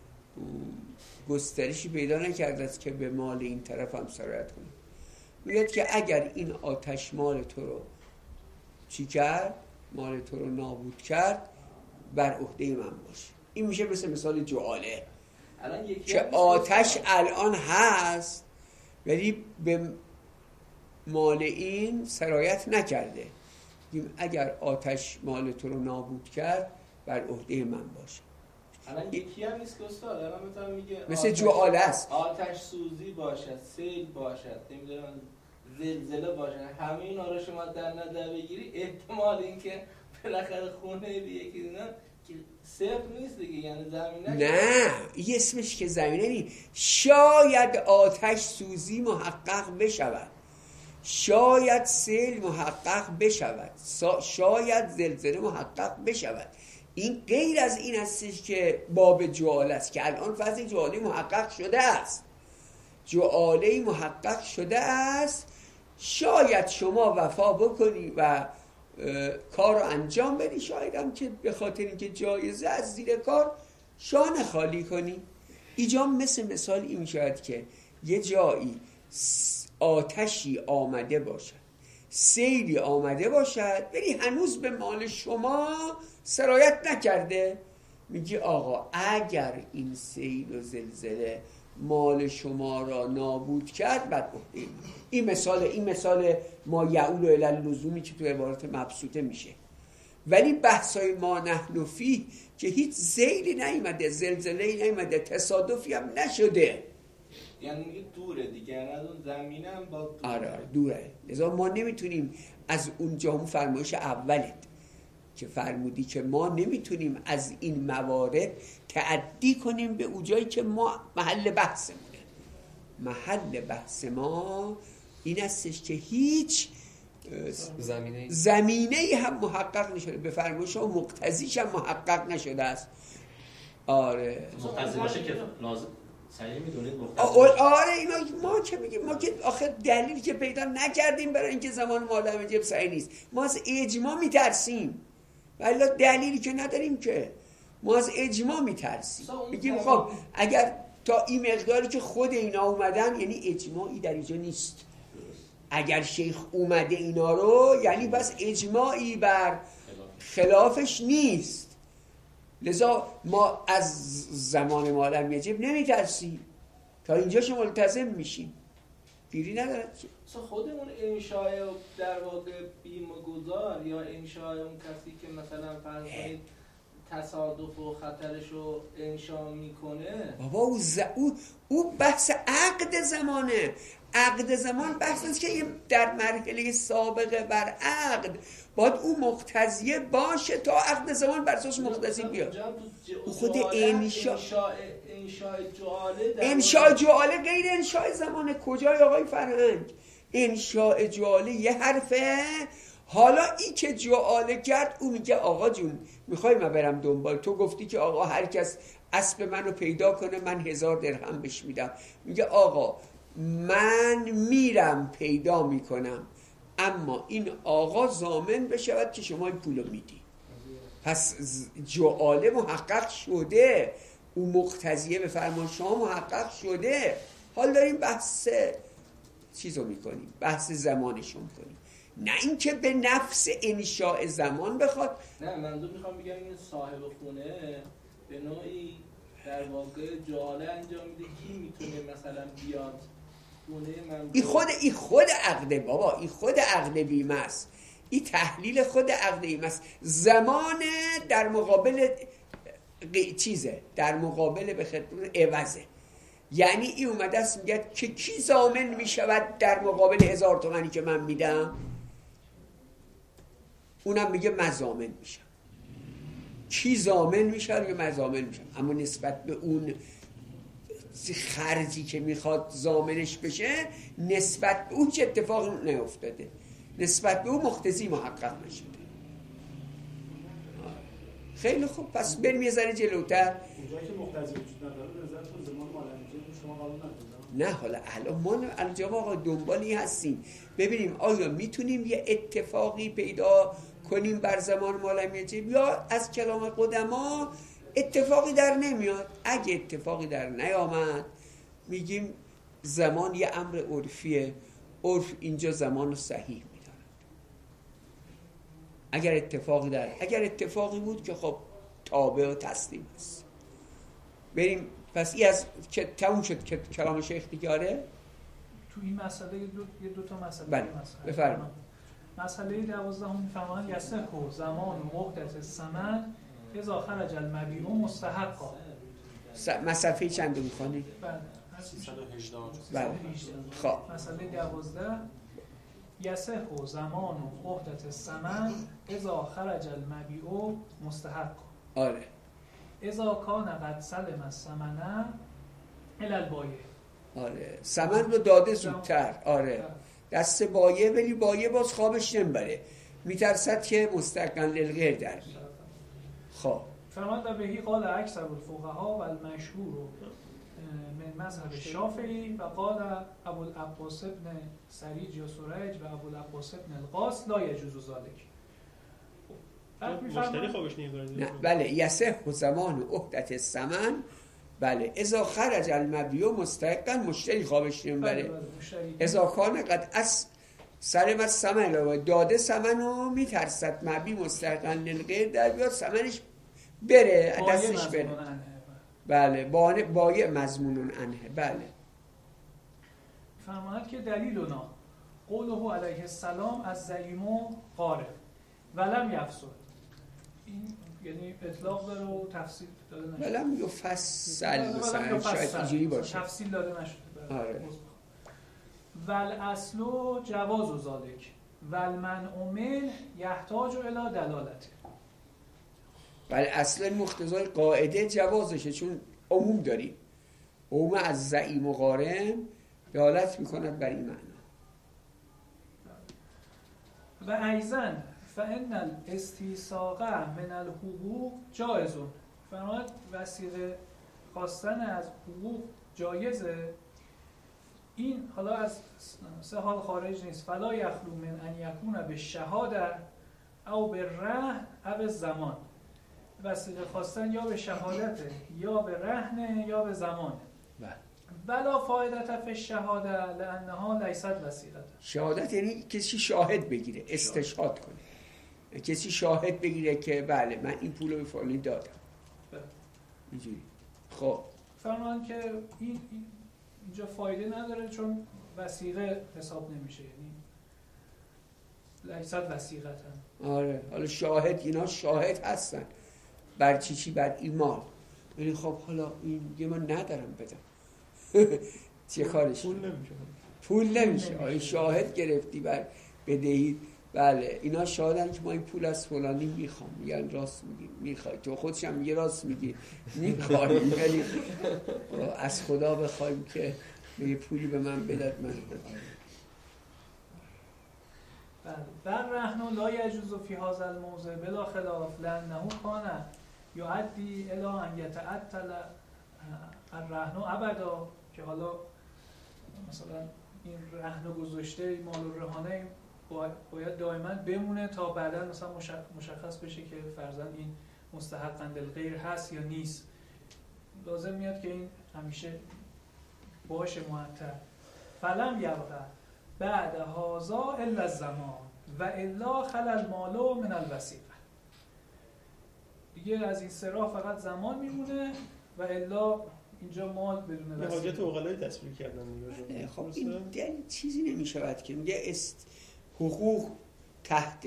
گسترشی پیدا نکرده است که به مال این طرف هم سرایت کنه، میگه که اگر این آتش مال تو رو چی کرد، مال تو رو نابود کرد، بر عهده من باشه. این میشه مثال جعاله که آتش الان هست ولی به مال این سرایت نکرده. اگر آتش مال تو رو نابود کرد بر عهده من باشه. الان یکی هم نیست که استاد، الان مثلا میگه مثل جعاله است، آتش سوزی باشد، سیل باشد، نمیدونم زلزله باشد، همه اینا رو شما در نظر بگیری، احتمال اینکه بالاخره خونه به یکی اینا که صفر نیست دیگه، یعنی زمینه نه این اسمش که زمینه نیست. شاید آتش سوزی محقق بشود، شاید سیل محقق بشود، شاید زلزله محقق بشود. این غیر از این هستش که باب جعاله است که الان فضل جعاله محقق شده است، جعاله محقق شده است. شاید شما وفا بکنی و کار رو انجام بدی، شاید هم که به خاطر اینکه جایزه از زیر کار شانه خالی کنی. اینجا مثال این میشود که یه جایی آتشی آمده باشد، سیلی آمده باشد ولی هنوز به مال شما سرایت نکرده. میگی آقا اگر این سیل و زلزله مال شما را نابود کرد بعد این مثال ما یعول الی اللزومی که تو عبارت مبسوطه میشه. ولی بحثای ما نحن فیه که هیچ سیلی نیامده، زلزله‌ای نیامده، تصادفی هم نشده، یعنی میگه دوره دیگه، از اون زمینه هم با دوره. آره دوره. لذا ما نمیتونیم از اونجا، هم فرمایش اولت که فرمودی که ما نمیتونیم از این موارد تعدی کنیم به اونجایی که ما محل بحثمونه. محل بحث ما این استش که هیچ زمینه‌ای هم محقق نشده، به فرمایش و مقتضیش هم محقق نشده است. آره مقتضی باشه که لازم صحیح میدونید آره اینا ما که میگیم، ما که آخر دلیلی که پیدا نکردیم برای اینکه زمان مادام جب صحیح نیست، ما از اجماع میترسیم، ولی دلیلی که نداریم که ما از اجماع میترسیم. میگیم خب اگر تا این مقداری که خود اینا اومدن یعنی اجماعی در اینجا نیست، اگر شیخ اومده اینا رو یعنی بس اجماعی بر خلافش نیست. لذا ما از زمان مادام یجب نمیترسیم، تا اینجا شما ملتزم میشیم، پیری نداره. خود اون انشاء در واقع بیمه‌گذار یا انشاء اون کسی که مثلا فرض کنید تصادف و خطرش رو انشاء میکنه، بابا او بحث عقد زمانه. عقد زمان بحث است که در مرحله سابقه بر عقد باید او مقتضیه باشه تا عقد زمان بر اساس مقتضی بیاد. او خود انشاء جعاله غیر انشاء زمانه. کجای آقای فرهنگ؟ انشاء جعاله یه حرفه. حالا این که جعاله کرد او میگه آقا جون میخوای من برم دنبال تو، گفتی که آقا هر کس اسب منو پیدا کنه من 1000 درهم بهش میدم. میگه آقا من میرم پیدا میکنم، اما این آقا ضامن بشود که شما این پولو میدی. پس جعاله محقق شده، او مقتضیه به فرمان شما محقق شده. حال داریم بحث چیزو میکنیم، بحث زمانشو میکنیم، نه اینکه به نفس انشاء زمان بخواد. نه منظور میخوام بگم این صاحب خونه به نوعی در واقع جعاله انجام میده، کی میتونه مثلا بیاد خونه من. این خود عقده بابا، این خود عقده بیمه است، این تحلیل خود عقده بیمه است. زمان در مقابل چیزه، در مقابل به خدمت عوضه. یعنی این اومده است میگه که کی ضامن میشود در مقابل 1000 تومانی که من میدم؟ اونم میگه من ضامن میشم. کی ضامن میشه یا مضامن میشه، اما نسبت به اون خرجی که میخواد ضامنش بشه نسبت به اون چه اتفاقی نیفتاده، نسبت به اون مقتضی محقق نشده. خیلی خوب، پس بریم یه ذره جلوتر. اونجایی که مقتضی وجود نداره به نظرتون زمان مالکیه شما قبول ندارید؟ نه حالا الان ما الان آقا دنبالی هستیم ببینیم آیا میتونیم یه اتفاقی پیدا کنیم بر زمان مالم یجب یا از کلام قدما اتفاقی در نمیاد. اگه اتفاقی در نیامد میگیم زمان یه امر عرفیه، عرف اینجا زمان رو صحیح میداند. اگر اتفاقی بود که خب تابع و تسلیم است. بریم پس این از تموم شد که کلام شیخ دیگاره. تو این مسئله دو تا مسئله. بله بفرمایید. مسئله 12 میفهمن یسه کو زمان و وحدت الثمن اذا خرج المبیع مستحقا. صفحه چند میخوانی؟ بله 318. بله خب مسئله 12 یسه کو زمان و وحدت الثمن اذا خرج المبیع مستحقا. آره اذا کان قد سلم الثمن الی البایع. آره ثمن رو داده زودتر. آره دست بایع، ولی بایع باز خوابش نمیبره، میترسد که مستقل للغیر در بیاد. خب فرمان بهی قال اکثر الفقهاء و المشهور من مذهب الشافعی و قال ابو العباس ابن سریج یا سریج و ابو العباس ابن القاس لا یجوز ذلک. مشتری خوابش نمیبره. نه بله یصح زمان وحدت الثمن. بله اذا خرج المبیع مستحقا، مشتری خوابش نمیبره. اذا کان قد سلم الثمن، داده ثمن رو میترسد مبیع مستحقا للغیر در بیاد، ثمنش بره دستش بره. بله بایع مضمون عنه. بله فرماند که دلیلنا قوله علیه السلام از زعیمو قارب ولم یفسد. این یعنی اطلاق داره و تفصیل داده نشده. ولم یفصل مثلا شاید اینجوری باشه، تفصیل داده نشده. آره. والاصل جواز ذلک والمنع منه یحتاج الی دلالته. بله اصلا مقتضای قاعده جوازشه، چون عموم داریم، عموم از زعیم و قارن دلالت میکند بر این معنا. و ایضا فان الاستیثاق من الحقوق جایز. فرماید وسیله خواستن از حقوق جایزه. این حالا از سه حال خارج نیست. فلا یخلو من ان یکون بالشهاده او بالرهن او بالزمان. وسیله خواستن یا به شهادته یا به رهنه یا به زمانه. ولا فایدت فی الشهاده لانها لیست وسیله. شهادت یعنی کسی شاهد بگیره، استشهاد کنه، کسی شاهد بگیره که بله من این پولو به فلانی دادم. اینجوری. خب فرمان که اینجا فایده نداره چون وثیقه حساب نمیشه، یعنی لیست وثیقه. آره حالا شاهد، اینا شاهد هستن بر چی بر ایمان. یعنی خب حالا این یه من ندارم بدم چه کارش؟ پول نمیشه. آره شاهد گرفتی بر بدهی. بله اینا شاهدن که ما این پول از فلانی میخوام. میگن راست میگی، میخوای تو، خودش هم میگه راست میگی، میخوایم. یعنی از خدا بخوایم که یه پولی به من بدد من. بر رهن لا یجوز فی هذا الموضع بلا خلاف لانه کان یؤدی الی ان یتعطل الرهن ابدا. که حالا مثلا این رهن گذاشته مال الرهانه باید دائما بمونه تا بعدا مثلا مشخص بشه که فرضاً این مستحقاً للغیر هست یا نیست. لازم میاد که این همیشه باشه معطل. فلم یبقى بعد هذا الا الزمان و الا خل المال من الوثیقه. دیگه از این سرا فقط زمان میمونه و الا اینجا مال بدون وثیقه. حاجت عقلای تصویر کردن دیگه. خب این چیزی نمیشود که میگه حقوق تحت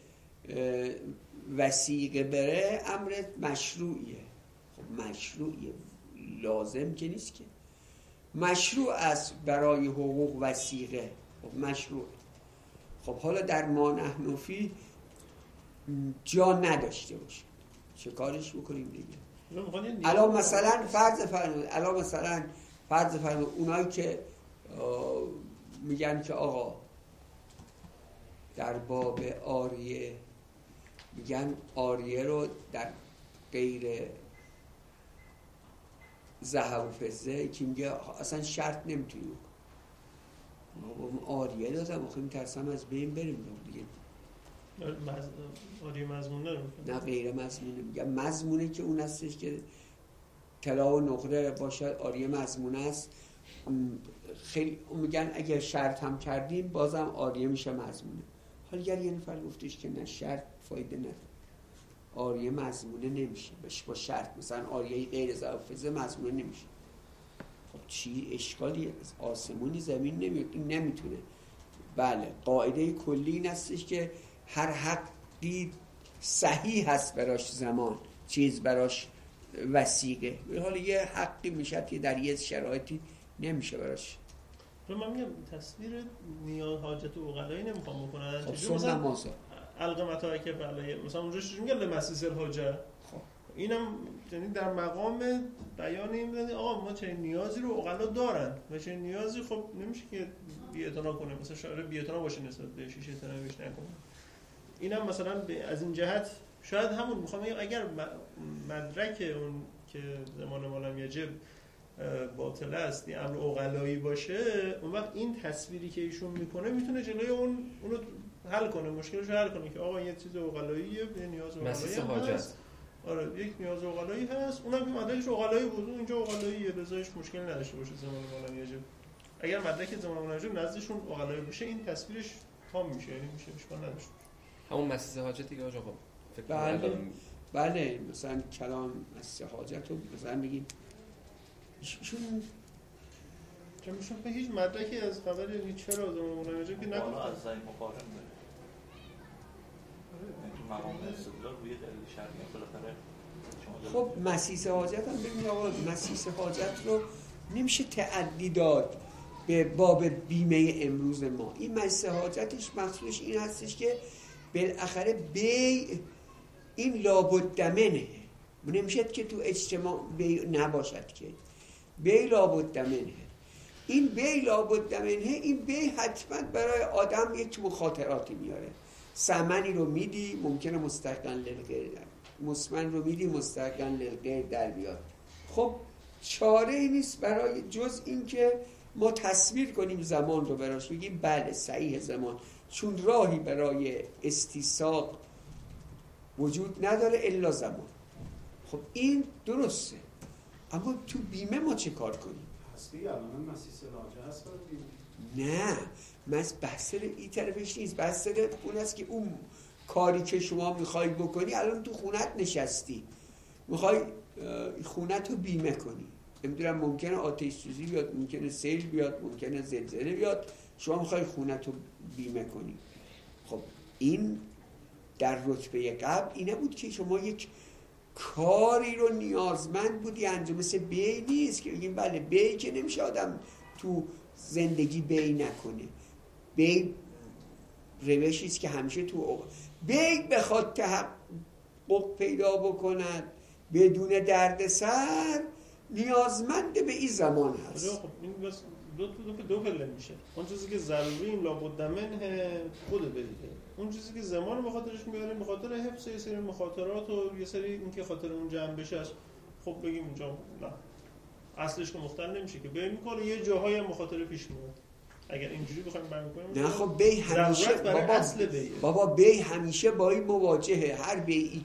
وثیقه بره امر مشروعیه. خب مشروعیه، لازم که نیست که. مشروع است برای حقوق وثیقه. خب مشروع. خب حالا در ما نحن فی جا نداشته باشه، چه کارش بکنیم دیگه. الان مثلا فرض فرمود اونایی که میگن که آقا در باب آریه میگن آریه رو در غیر ذهب و فضه که میگه اصلا شرط نمیتونی بکن. آریه دادم آخه میترسم از بین بریم دیگه. آریه مضمونه رو نه غیر مضمونه، میگم مضمونه که اون هستش که طلا و نقره باشه آریه مضمونه است. خیلی میگن اگر شرط هم کردیم بازم آریه میشه مضمونه. حالا یه نفر گفتش که نه شرط فایده نداره، آریه مضمونه نمیشه با شرط، مثلا آریه غیر ذهب و فضه مضمونه نمیشه. خب چی اشکالی از آسمونی زمین نمیاد، این نمیتونه. بله قاعده کلی این هستش که هر حقی صحیح هست براش زمان، چیز براش وثیقه. حالا یه حقی میشه که در یه شرایطی نمیشه براش. من میگم تصویر نیاز حاجت عقلایی نمیخوام بکنن. خب سن نمازا القمتا که بله مثلا اونجا چجوری میگن لمسیس الحاجه. خب اینم یعنی در مقام بیان این میگن آقا ما چه نیازی رو عقلا دارن و چه نیازی خب نمیشه که بی‌اعتنا کنه، مثلا شاعر بی‌اعتنا باشه نسبت بهش، اعتنا بهش نکنه. اینم مثلا از این جهت شاید همون میخوام اگر مدرک اون که زمان مالم یجب باطل است، این امر عقلایی باشه، اون وقت این تصویری که ایشون میکنه میتونه جلوی اونو حل کنه، مشکلش رو حل کنه که آقا یه چیز عقلاییه، یه نیاز عقلایی هست. آره یک نیاز عقلایی هست، اونم که مدرکش عقلایی بود، اینجا عقلاییه، لذاش مشکل نداشته باشه زمان مالم یجب. اگر مدرک زمان مالم یجب نزدشون عقلایی باشه این تصویرش تام میشه، یعنی میشه اشکال نداشته. همون مسیح حاجت دیگه آقا بله مثلا کلام مسیح حاجت رو مثلا بگیم ایشون چون به هیچ مدرکی از خبر چرا زمان مالم یجب که نگفتن از این مقارن داره مقام استدلال روی دلیل شرعی بالاخره. خب مسیح حاجت هم ببینید آقا مسیح حاجت رو نمیشه تعدی داد به باب بیمه امروز ما. این مسیح حاجتش مقصودش این هستش که بالاخره بیع این لابدمنه، نمیشه که تو اجتماع بیع نباشد که بیع لابدمنه. این بیع لابدمنه، این بیع حتما برای آدم یک مخاطراتی میاره. ثمنی رو میدی ممکنه مستحقاً للغیر مسمن رو میدی مستحقاً للغیر در بیاد. خب چاره ای نیست برای جز این که ما تصویر کنیم زمان رو براش بگیم بله صحیح زمان، چون راهی برای استیثاق وجود نداره الا زمان. خب این درسته، اما تو بیمه ما چه کار کنیم؟ هستی الان مسیح راجع هست نه بحث این طرفش نیست، بحث اون است که اون کاری که شما میخوای بکنی الان تو خونت نشستی میخوای خونت رو بیمه کنی، نمیدونم ممکنه آتش سوزی بیاد، ممکنه سیل بیاد، ممکنه زلزله بیاد، شما میخوای خونت رو بیمه کنی. خب این در رتبه قبل اینه بود که شما یک کاری رو نیازمند بودی انجام، مثل بیع نیست که بگیم بله بیع که نمیشه آدم تو زندگی بیع نکنه. بیع روشی است که همیشه تو بیع بخواد تحقق پیدا بکند بدون دردسر نیازمند به این زمان هست. خب این بس دو پله میشه. اون چیزی که ضروری این لابدمن خود بدیده، اون چیزی که زمان بخاطرش میاره بخاطر حفظ یه سری مخاطرات و یه سری اینکه خاطر اون جمع بشه. خب بگیم اونجا نه اصلش که مختل نمیشه که بیع میکنه، یه جاهای مخاطره پیش میاد. اگر اینجوری بخوایم بیان کنیم نه خب بیع همیشه بابا بیع همیشه با این مواجهه. هر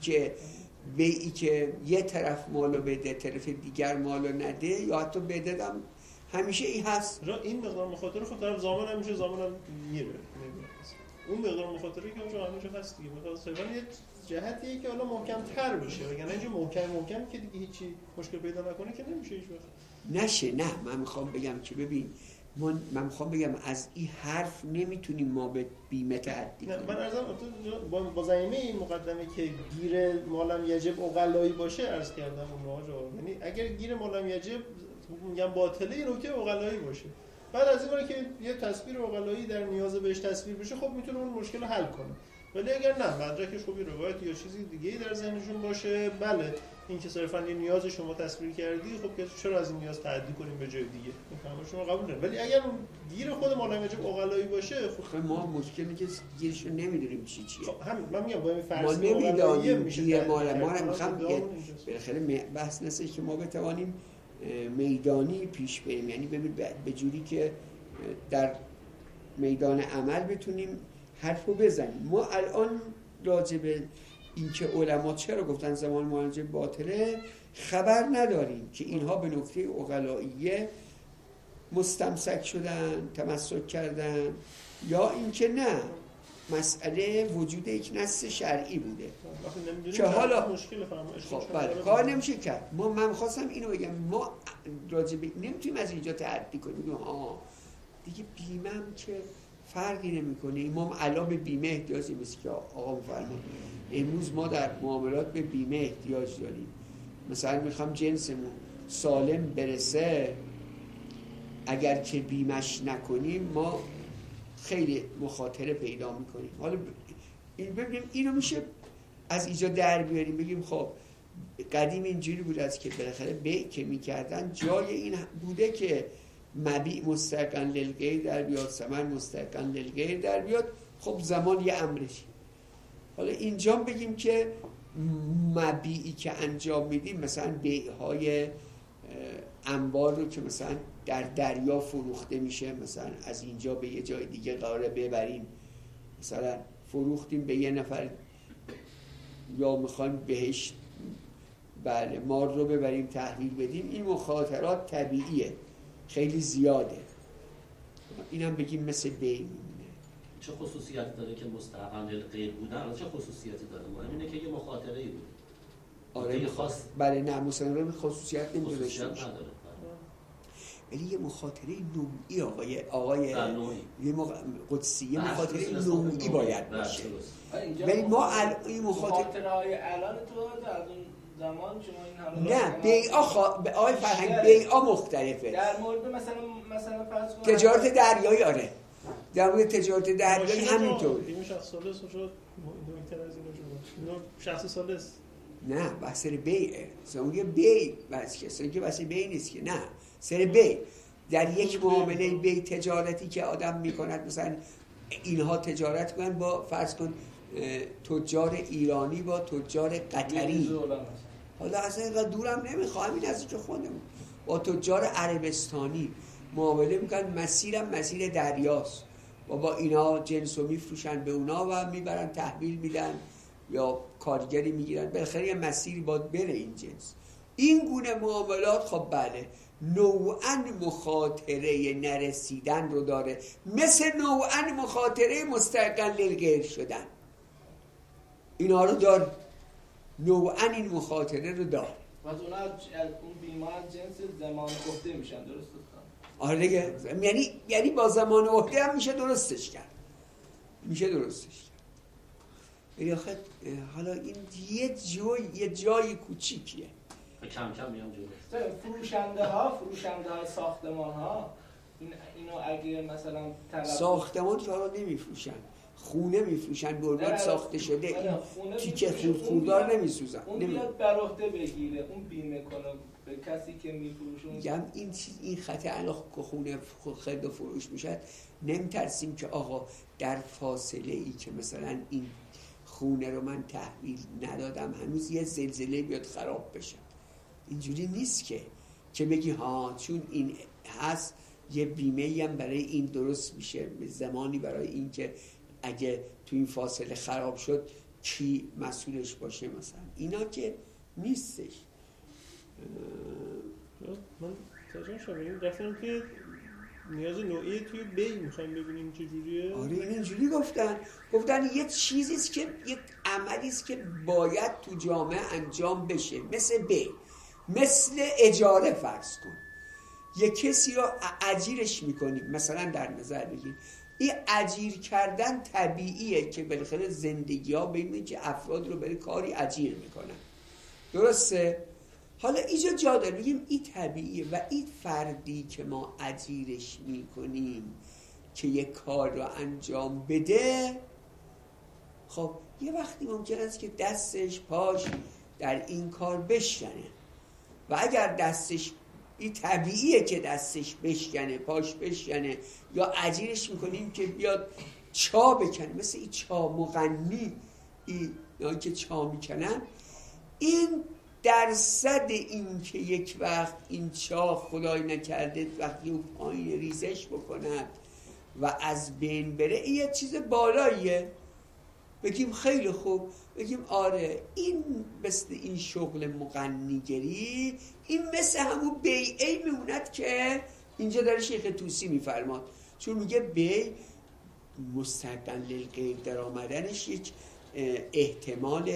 بیعی که یه طرف مالو بده طرف دیگر مالو نده یا حتی بددم همیشه این هست. این مقدار مخاطره خب طرف زمان همیشه زمان هم میره اون مقدار مخاطره که اونجا همیشه هست دیگه. مثلا یه جهتیه که حالا محکم تر بشه، یعنی اینجا محکم که دیگه هیچی مشکل پیدا نکنه که نمیشه هیچ وقت نشه. نه من میخوام بگم که ببین من میخوام بگم از این حرف نمیتونیم ما به بیمه تعدی کنیم. من عرضم با زمینه این مقدمه که گیر مالم یجب عقلایی باشه عرض کردم اونها، یعنی اگر گیر مالم یجب میگم باطله این نکته عقلایی باشه، بعد از این که یه تصویر عقلایی در نیاز بهش تصویر بشه خب میتونه اون مشکل رو حل کنه. ولی اگر نه مدرکش خوبی روایت یا چیزی دیگه در ذهنشون باشه، بله این که صرفا یه نیاز شما تصویر کردی، خب که چرا از این نیاز تعدی کنیم به جای دیگه، این شما قبول داریم. ولی اگر گیر خود مولوی نجیب عقلایی باشه، خب ما مشکلی که گیرشو نمیدونیم چیه. خب همین من میگم با این فرض ما نمیدونیم گیر ما رو میخوام بالاخره بحث نشه که ما بتوانیم میدانی پیش بریم، یعنی به جوری که در میدان عمل بتونیم حرفو بزنیم. ما الان راجع به اینکه علما چرا گفتن زمان مولوی باطله خبر نداریم که اینها به نکته عقلائیه مستمسک شدن، تمسک کردن، یا اینکه نه مسئله وجود یک نص شرعی بوده که حالا خب بله کار نمیشه کرد. من خواستم اینو بگم، ما راجع به نمیتونیم از اینجا تعدی کنیم دیگه بیمه هم که فرقی نمیکنه. امام علا به بیمه احتیاجی نیست که آقا میفرمایید امروز ما در معاملات به بیمه احتیاج داریم. مثلا میخوام جنسمون سالم برسه، اگر که بیمش نکنیم ما خیلی مخاطره پیدا میکنیم. حالا ببینیم اینو میشه از اینجا در بیاریم، بگیم خب قدیم اینجوری بود از که بالاخره بیع که میکردن جای این بوده که مبیع مستحقاً للغیر در بیاد، ثمن مستحقاً للغیر در بیاد. خب زمان یه امرشی. حالا اینجا بگیم که مبیعی که انجام میدیم، مثلا بیعهای انبار رو که مثلا در دریا فروخته میشه، مثلا از اینجا به یه جای دیگه قراره ببریم، مثلا فروختیم به یه نفر یا میخوایم بهش بله مار رو ببریم تحویل بدیم، این مخاطرات طبیعیه، خیلی زیاده. این هم بگیم مثل بیع میمونه. چه خصوصیتی داره که مستحقاً للغیر بودن؟ چه خصوصیتی داره؟ مهم اینه که یه مخاطره ای بود. آره خاص بله نه مصنف خصوصیت نمیدونه نداره. ولی یه مخاطره نوعی آقای یه قدسی یه مخاطره نوعی باید باشه. ولی ما این مخاطره های الان تو در اون زمان شما این نه بیعا آقای فرهنگ بیعا مختلفه. در مورد مثلا فرض کن تجارت دریایی آره در مورد تجارت دریایی همینطور. این شخص سالس شد نوعی‌تر از اینو شخص سالس نه بحث بیعه. اون یه بیع بحث بیع نیست که نه سر بیع در یک معامله بیع تجارتی که آدم میکند، مثلا اینها تجارت کنن با فرض کن تجار ایرانی با تجار قطری، حالا اصلا اینقدر دورم نمیخوام این از اینجا خودمون با تجار عربستانی معامله میکنن، مسیرم مسیر دریاست و با اینا جنسو میفروشن به اونا و میبرن تحویل میدن یا کارگری میگیرن، بالاخره یه مسیری باید بره این جنس. این گونه معاملات خب بله نوعاً مخاطره نرسیدن رو داره، مثل نوعاً مخاطره مستحقاً للغیر شدن. اینا رو داره، نوعاً این مخاطره رو داره. و اون بیمه جنس زمان گفته میشن، درست آره دیگه، یعنی با زمان عهده هم میشه درستش کرد. ولی آخه حالا این یه جای کوچیکیه. کم کم میام جلو. فروشنده های ساختمان ها اینو اگه مثلا ساختمان که حالا نمیفروشن، خونه میفروشن به عنوان ساخته شده، این تیکه خوردار نمیسوزن. اون بیاد بر عهده بگیره، اون بیمه کنه به کسی که میفروشه. میگم این خطه الان که خونه خرید و فروش میشه، نمیترسیم که آقا در فاصله ای که مثلا این خونه رو من تحویل ندادم هنوز یه زلزله بیاد خراب بشه. اینجوری نیست که بگی ها چون این هست یه بیمه‌ای هم برای این درست میشه، زمانی برای این که اگه تو این فاصله خراب شد کی مسئولش باشه مثلا. اینا که نیستش. من تجربه شدم رفتم که نیاز نوعی توی بیع میخوایم ببینیم چجوریه. آره این اینجوری گفتن یه چیزیست که یک عملیست که باید تو جامعه انجام بشه، مثل بیع، مثل اجاره. فرض کن یه کسی رو اجیرش میکنیم، مثلا در نظر بگیر این اجیر کردن طبیعیه که بالاخره زندگی ها ببینید که افراد رو برای کاری اجیر میکنن، درسته؟ حالا اینجا جا داره بگیم این طبیعیه و این فردی که ما اجیرش میکنیم که یک کار رو انجام بده خب یه وقتی ممکن است که دستش پاش در این کار بشکنه و اگر دستش این طبیعیه که دستش بشکنه، پاش بشکنه، یا اجیرش میکنیم که بیاد چا بکنه، مثل این چا مغنی اینا که چا میکنن، این درصد این که یک وقت این چا خدای نکرده وقتی اون پایین ریزش بکند و از بین بره، این یه چیز بالاییه، بگیم خیلی خوب، بگیم آره این مثل این شغل مغنیگری، این مثل همون بیعی میموند که اینجا داره شیخ طوسی میفرماد، چون میگه بی مستقل للغیر در آمدنش یک احتمال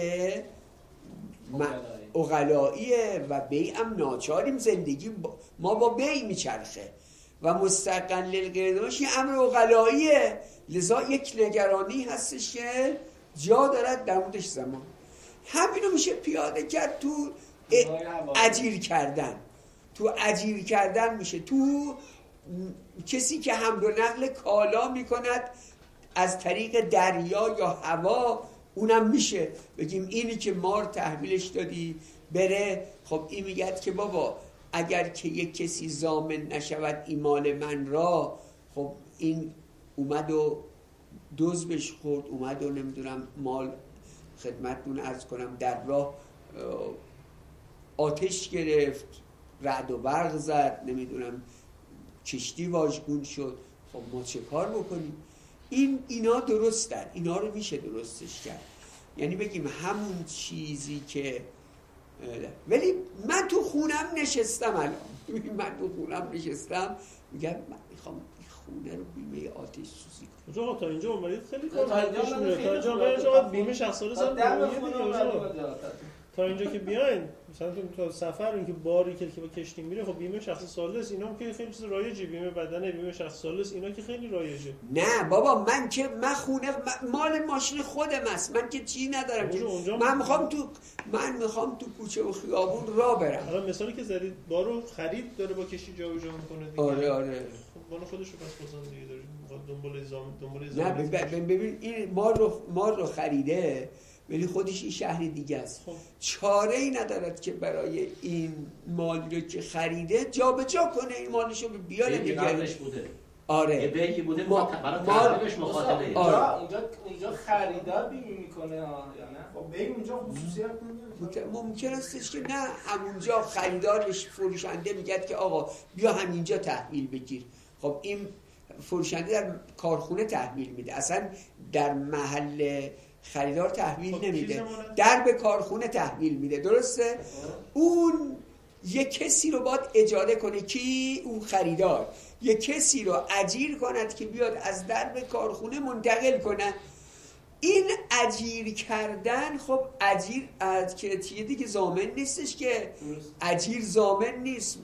اغلاییه و بی هم ناچاریم، زندگی ما با بی میچرخه و مستقل للغیر دارش یه امر اغلاییه، لذا یک نگرانی هستش که جا دارد در موردش زمان. همینو میشه پیاده کرد تو اجیر کردن، تو اجیر کردن میشه، تو کسی که حمل و نقل کالا میکند از طریق دریا یا هوا، اونم میشه بگیم اینی که مار تحویلش دادی بره، خب این میگه که بابا اگر که یک کسی ضامن نشود این مال من را، خب این اومد و دزدش خورد، اومد و نمیدونم مال خدمتتون عرض کنم در راه آتش گرفت، رعد و برق زد، نمیدونم کشتی واژگون شد، خب ما چه کار بکنیم؟ اینا درستن، اینا رو میشه درستش کرد، یعنی بگیم همون چیزی که ولی من تو خونم نشستم الان، میگم من میخوام این خونه رو بیمه آتش سوزی کنم. آقا تا اینجا اومدید خیلی کار پیش میره، تا اینجا بیمه شخصی سال تا اینجا که بیاین مثلا تو سفر این که باری که با کشتی میره، خب بیمه شخصی سالس اینا هم که خیلی چیز رایجه، بیمه بدنه، بیمه شخصی سالس اینا که خیلی رایجه. نه بابا من خونه مال ماشین خودم است، من که چی ندارم که من میخوام تو کوچه و خیابون راه برم. الان مثالی که زدید بارو خرید داره با کشتی جا و جا میکنه دیگه. آره خب بالا خودش رو پس بازم دیگه داره دنبال نه ببین این مال رو خریده ولی خودش این شهر دیگه است، چاره ای ندارد که برای این مالی رو که خریده جا به جا کنه، این مالشو بیاره دیگه. قبلش بوده. آره یه بیعی بوده برای تحریمش مخاطره. اونجا خریدار بیمه میکنه ها یا نه؟ خب بیع اونجا خصوصیت نداره. ممکن استش که نه همونجا خریدارش فروشنده میگه که آقا بیا همینجا تحویل بگیر، خب این فروشنده در کارخونه تحویل میده، اصلا در محل خریدار تحویل نمیده، در به کارخونه تحویل میده، درسته؟ اون یک کسی رو باید اجاره کنه، کی؟ اون خریدار یک کسی رو اجیر کند که بیاد از درب کارخونه منتقل کنه. این اجیر کردن، خب اجیر از که چیه دیگه ضامن نیستش که، اجیر ضامن نیست،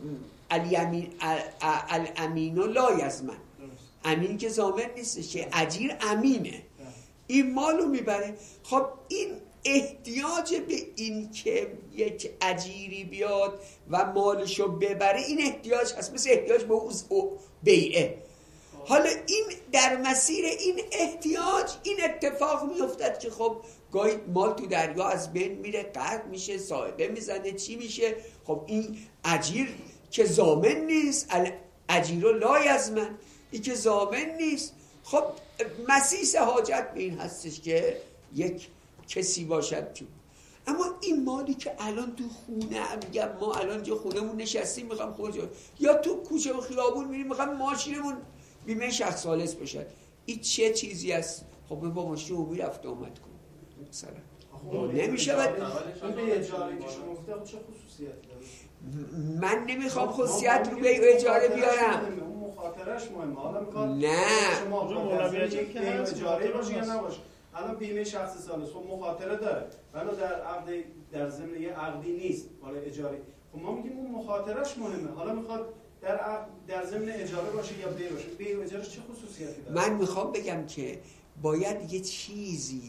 الامین لا یضمن، امین که ضامن نیستش که، اجیر امینه، این مالو میبره. خب این احتیاج به این که یک اجیری بیاد و مالشو ببره، این احتیاج هست، مثل احتیاج به بیعه. حالا این در مسیر این احتیاج این اتفاق میافتد که خب گاهی مال تو دریا از بین میره، غرق میشه، سائقه میزنه، چی میشه؟ خب این اجیر که ضامن نیست، اجیر لا یضمن، این که ضامن نیست. خب مسیس حاجت به این هستش که یک کسی باشد که، اما این مالی که الان تو خونه میگم، ما الان جو خونمون نشستیم میخوام خودمون، یا تو کوچه و خیابون میریم میخوام ماشینمون بیمه شخص سالس باشد، این چه چیزی است؟ خب با ماشین عمومی رفت آمد کن مثلا نمیشه. این به اجاره که شما گفتید چه خصوصیتی داره؟ من نمیخوام خصوصیت رو به اجاره بیارم، اون مخاطرش مهمه. حالا میخواد نه شما اجاره باشه یا نباشه. الان بیمه شخص سالس خب مخاطره داره، ولی در ضمن یه عقدی نیست ولی اجاره. خب ما میگیم اون مخاطرش مهمه. حالا میخواد در ضمن اجاره باشه یا بیع باشه، بیع و اجاره چه خصوصیتی داره؟ من میخوام بگم که باید یه چیزی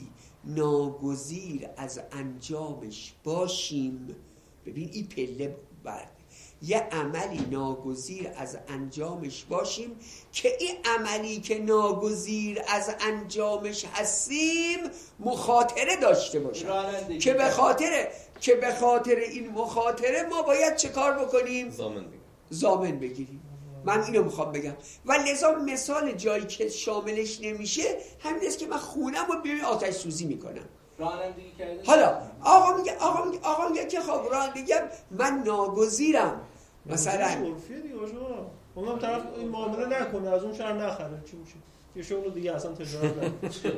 ناگزیر از انجامش باشیم. ببین این پله برد یه عملی ناگزیر از انجامش باشیم که این عملی که ناگزیر از انجامش هستیم مخاطره داشته باشیم که به خاطر این مخاطره ما باید چه کار بکنیم؟ ضامن بگیریم. من اینو میخوام بگم و لذا مثال جایی که شاملش نمیشه همین است که من خونم رو بیرون آتش سوزی میکنم. حالا آقا میگه که خب رانندگی من ناگزیرم مثلا عرفیه دیگه اونم طرف این معامله نکنه از اون شهر نخره چی میشه؟ یه شغل دیگه اصلا تجارت نه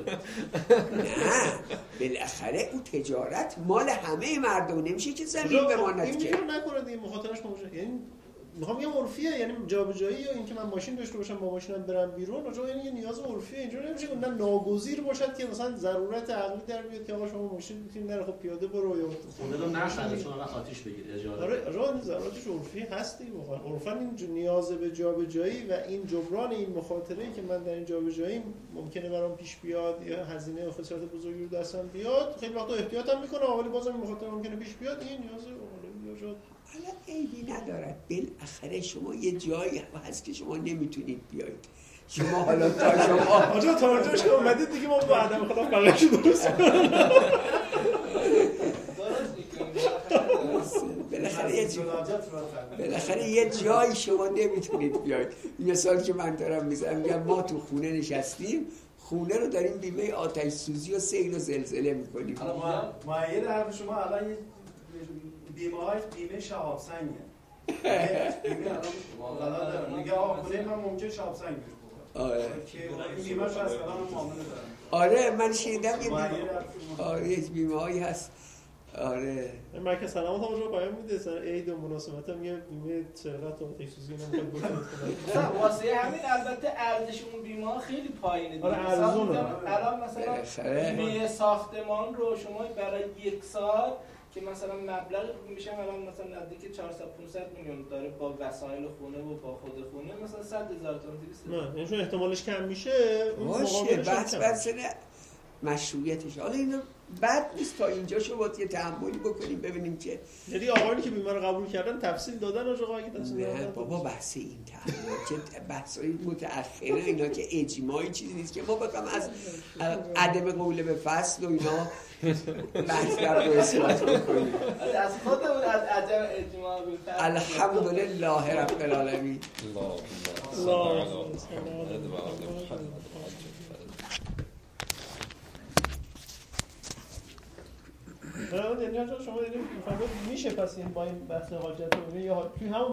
بالاخره اون تجارت مال همه مردم نمیشه که زمین بماند که این نکنه دیگه مخاطرش موجود. یعنی میخوام بگم عرفیه، یعنی جابجایی یا اینکه من ماشین داشته باشم با ماشینم برم بیرون راجع یعنی نیاز عرفیه. اینجوری نمیشه که نه ناگزیر باشد که مثلا ضرورت عقلی در بیاد که آقا شما ماشین میتونید نره خب پیاده برو یا خونه رو نخره چون آتش بگیره اجاره. آره راه ضرورتش عرفی هست دیگه. عرفاً این نیاز به جابجایی و این جبران این مخاطره‌ای که من در این جابجایی ممکنه برام پیش بیاد یا هزینه و خسارت بزرگی رو دستم بیاد خیلی وقتا احتیاطم میکنم ولی بازم این مخاطره ممکنه پیش بیاد. این نیاز عرفی حالا عیبی نداره. بالاخره شما یه جایی هست که شما نمیتونید بیایید. شما حالا تا شما آجا تا اونجا که اومدید دیگه ما با عدم خلاف بقیه‌شو درست بالاخره یه جایی شما نمیتونید بیایید. مثال که من دارم میزنم میگم ما تو خونه نشستیم، خونه رو داریم بیمه آتش سوزی و سیل و زلزله میکنیم. حالا معید حرف شما الان یه بیمه شهاب سنگه. بیمه الان غلط داره. میگه آقا خونه من ممکنه شهاب سنگ بشه. آره. که این بیمه شو اصلا معامله داره. آره من شنیدم یه بیمه. آره یه بیمه هایی هست. آره. مرکز سلامت هم رو پیام میده سر عید و مناسبت هم یه بیمه سرقت و آتش سوزی نمیخواد بکنه. واسه همین البته ارزش اون بیمه ها خیلی پایینه دیگه. آره ارزونه. الان مثلا بیمه ساختمان رو شما برای یک سال که مثلا مبلغ میشه الان مثلا نزدیک 400-500 میلیون داره با وسایل خونه و با خود خونه مثلا 100,000 تومان 200. نه یعنی چون احتمالش کم میشه اون مقابلش بحث مشروعیتش. حالا اینو بد نیست تا اینجا شو باید یه تحملی بکنیم ببینیم که یعنی آقایانی که بیمه رو قبول کردن تفصیل دادن آقا که تفصیل دادن. نه بابا بحث این تحمل که بحثای متأخره اینا که اجماعی چیزی نیست که ما بخوام از عدم قبول به فصل و اینا بحث رو اثبات بکنیم. از خودمون از عدم اجماع به فصل الحمدلله رب العالمین. الله یعنی شما میشه پس این با این بحث حاجت رو یا توی همون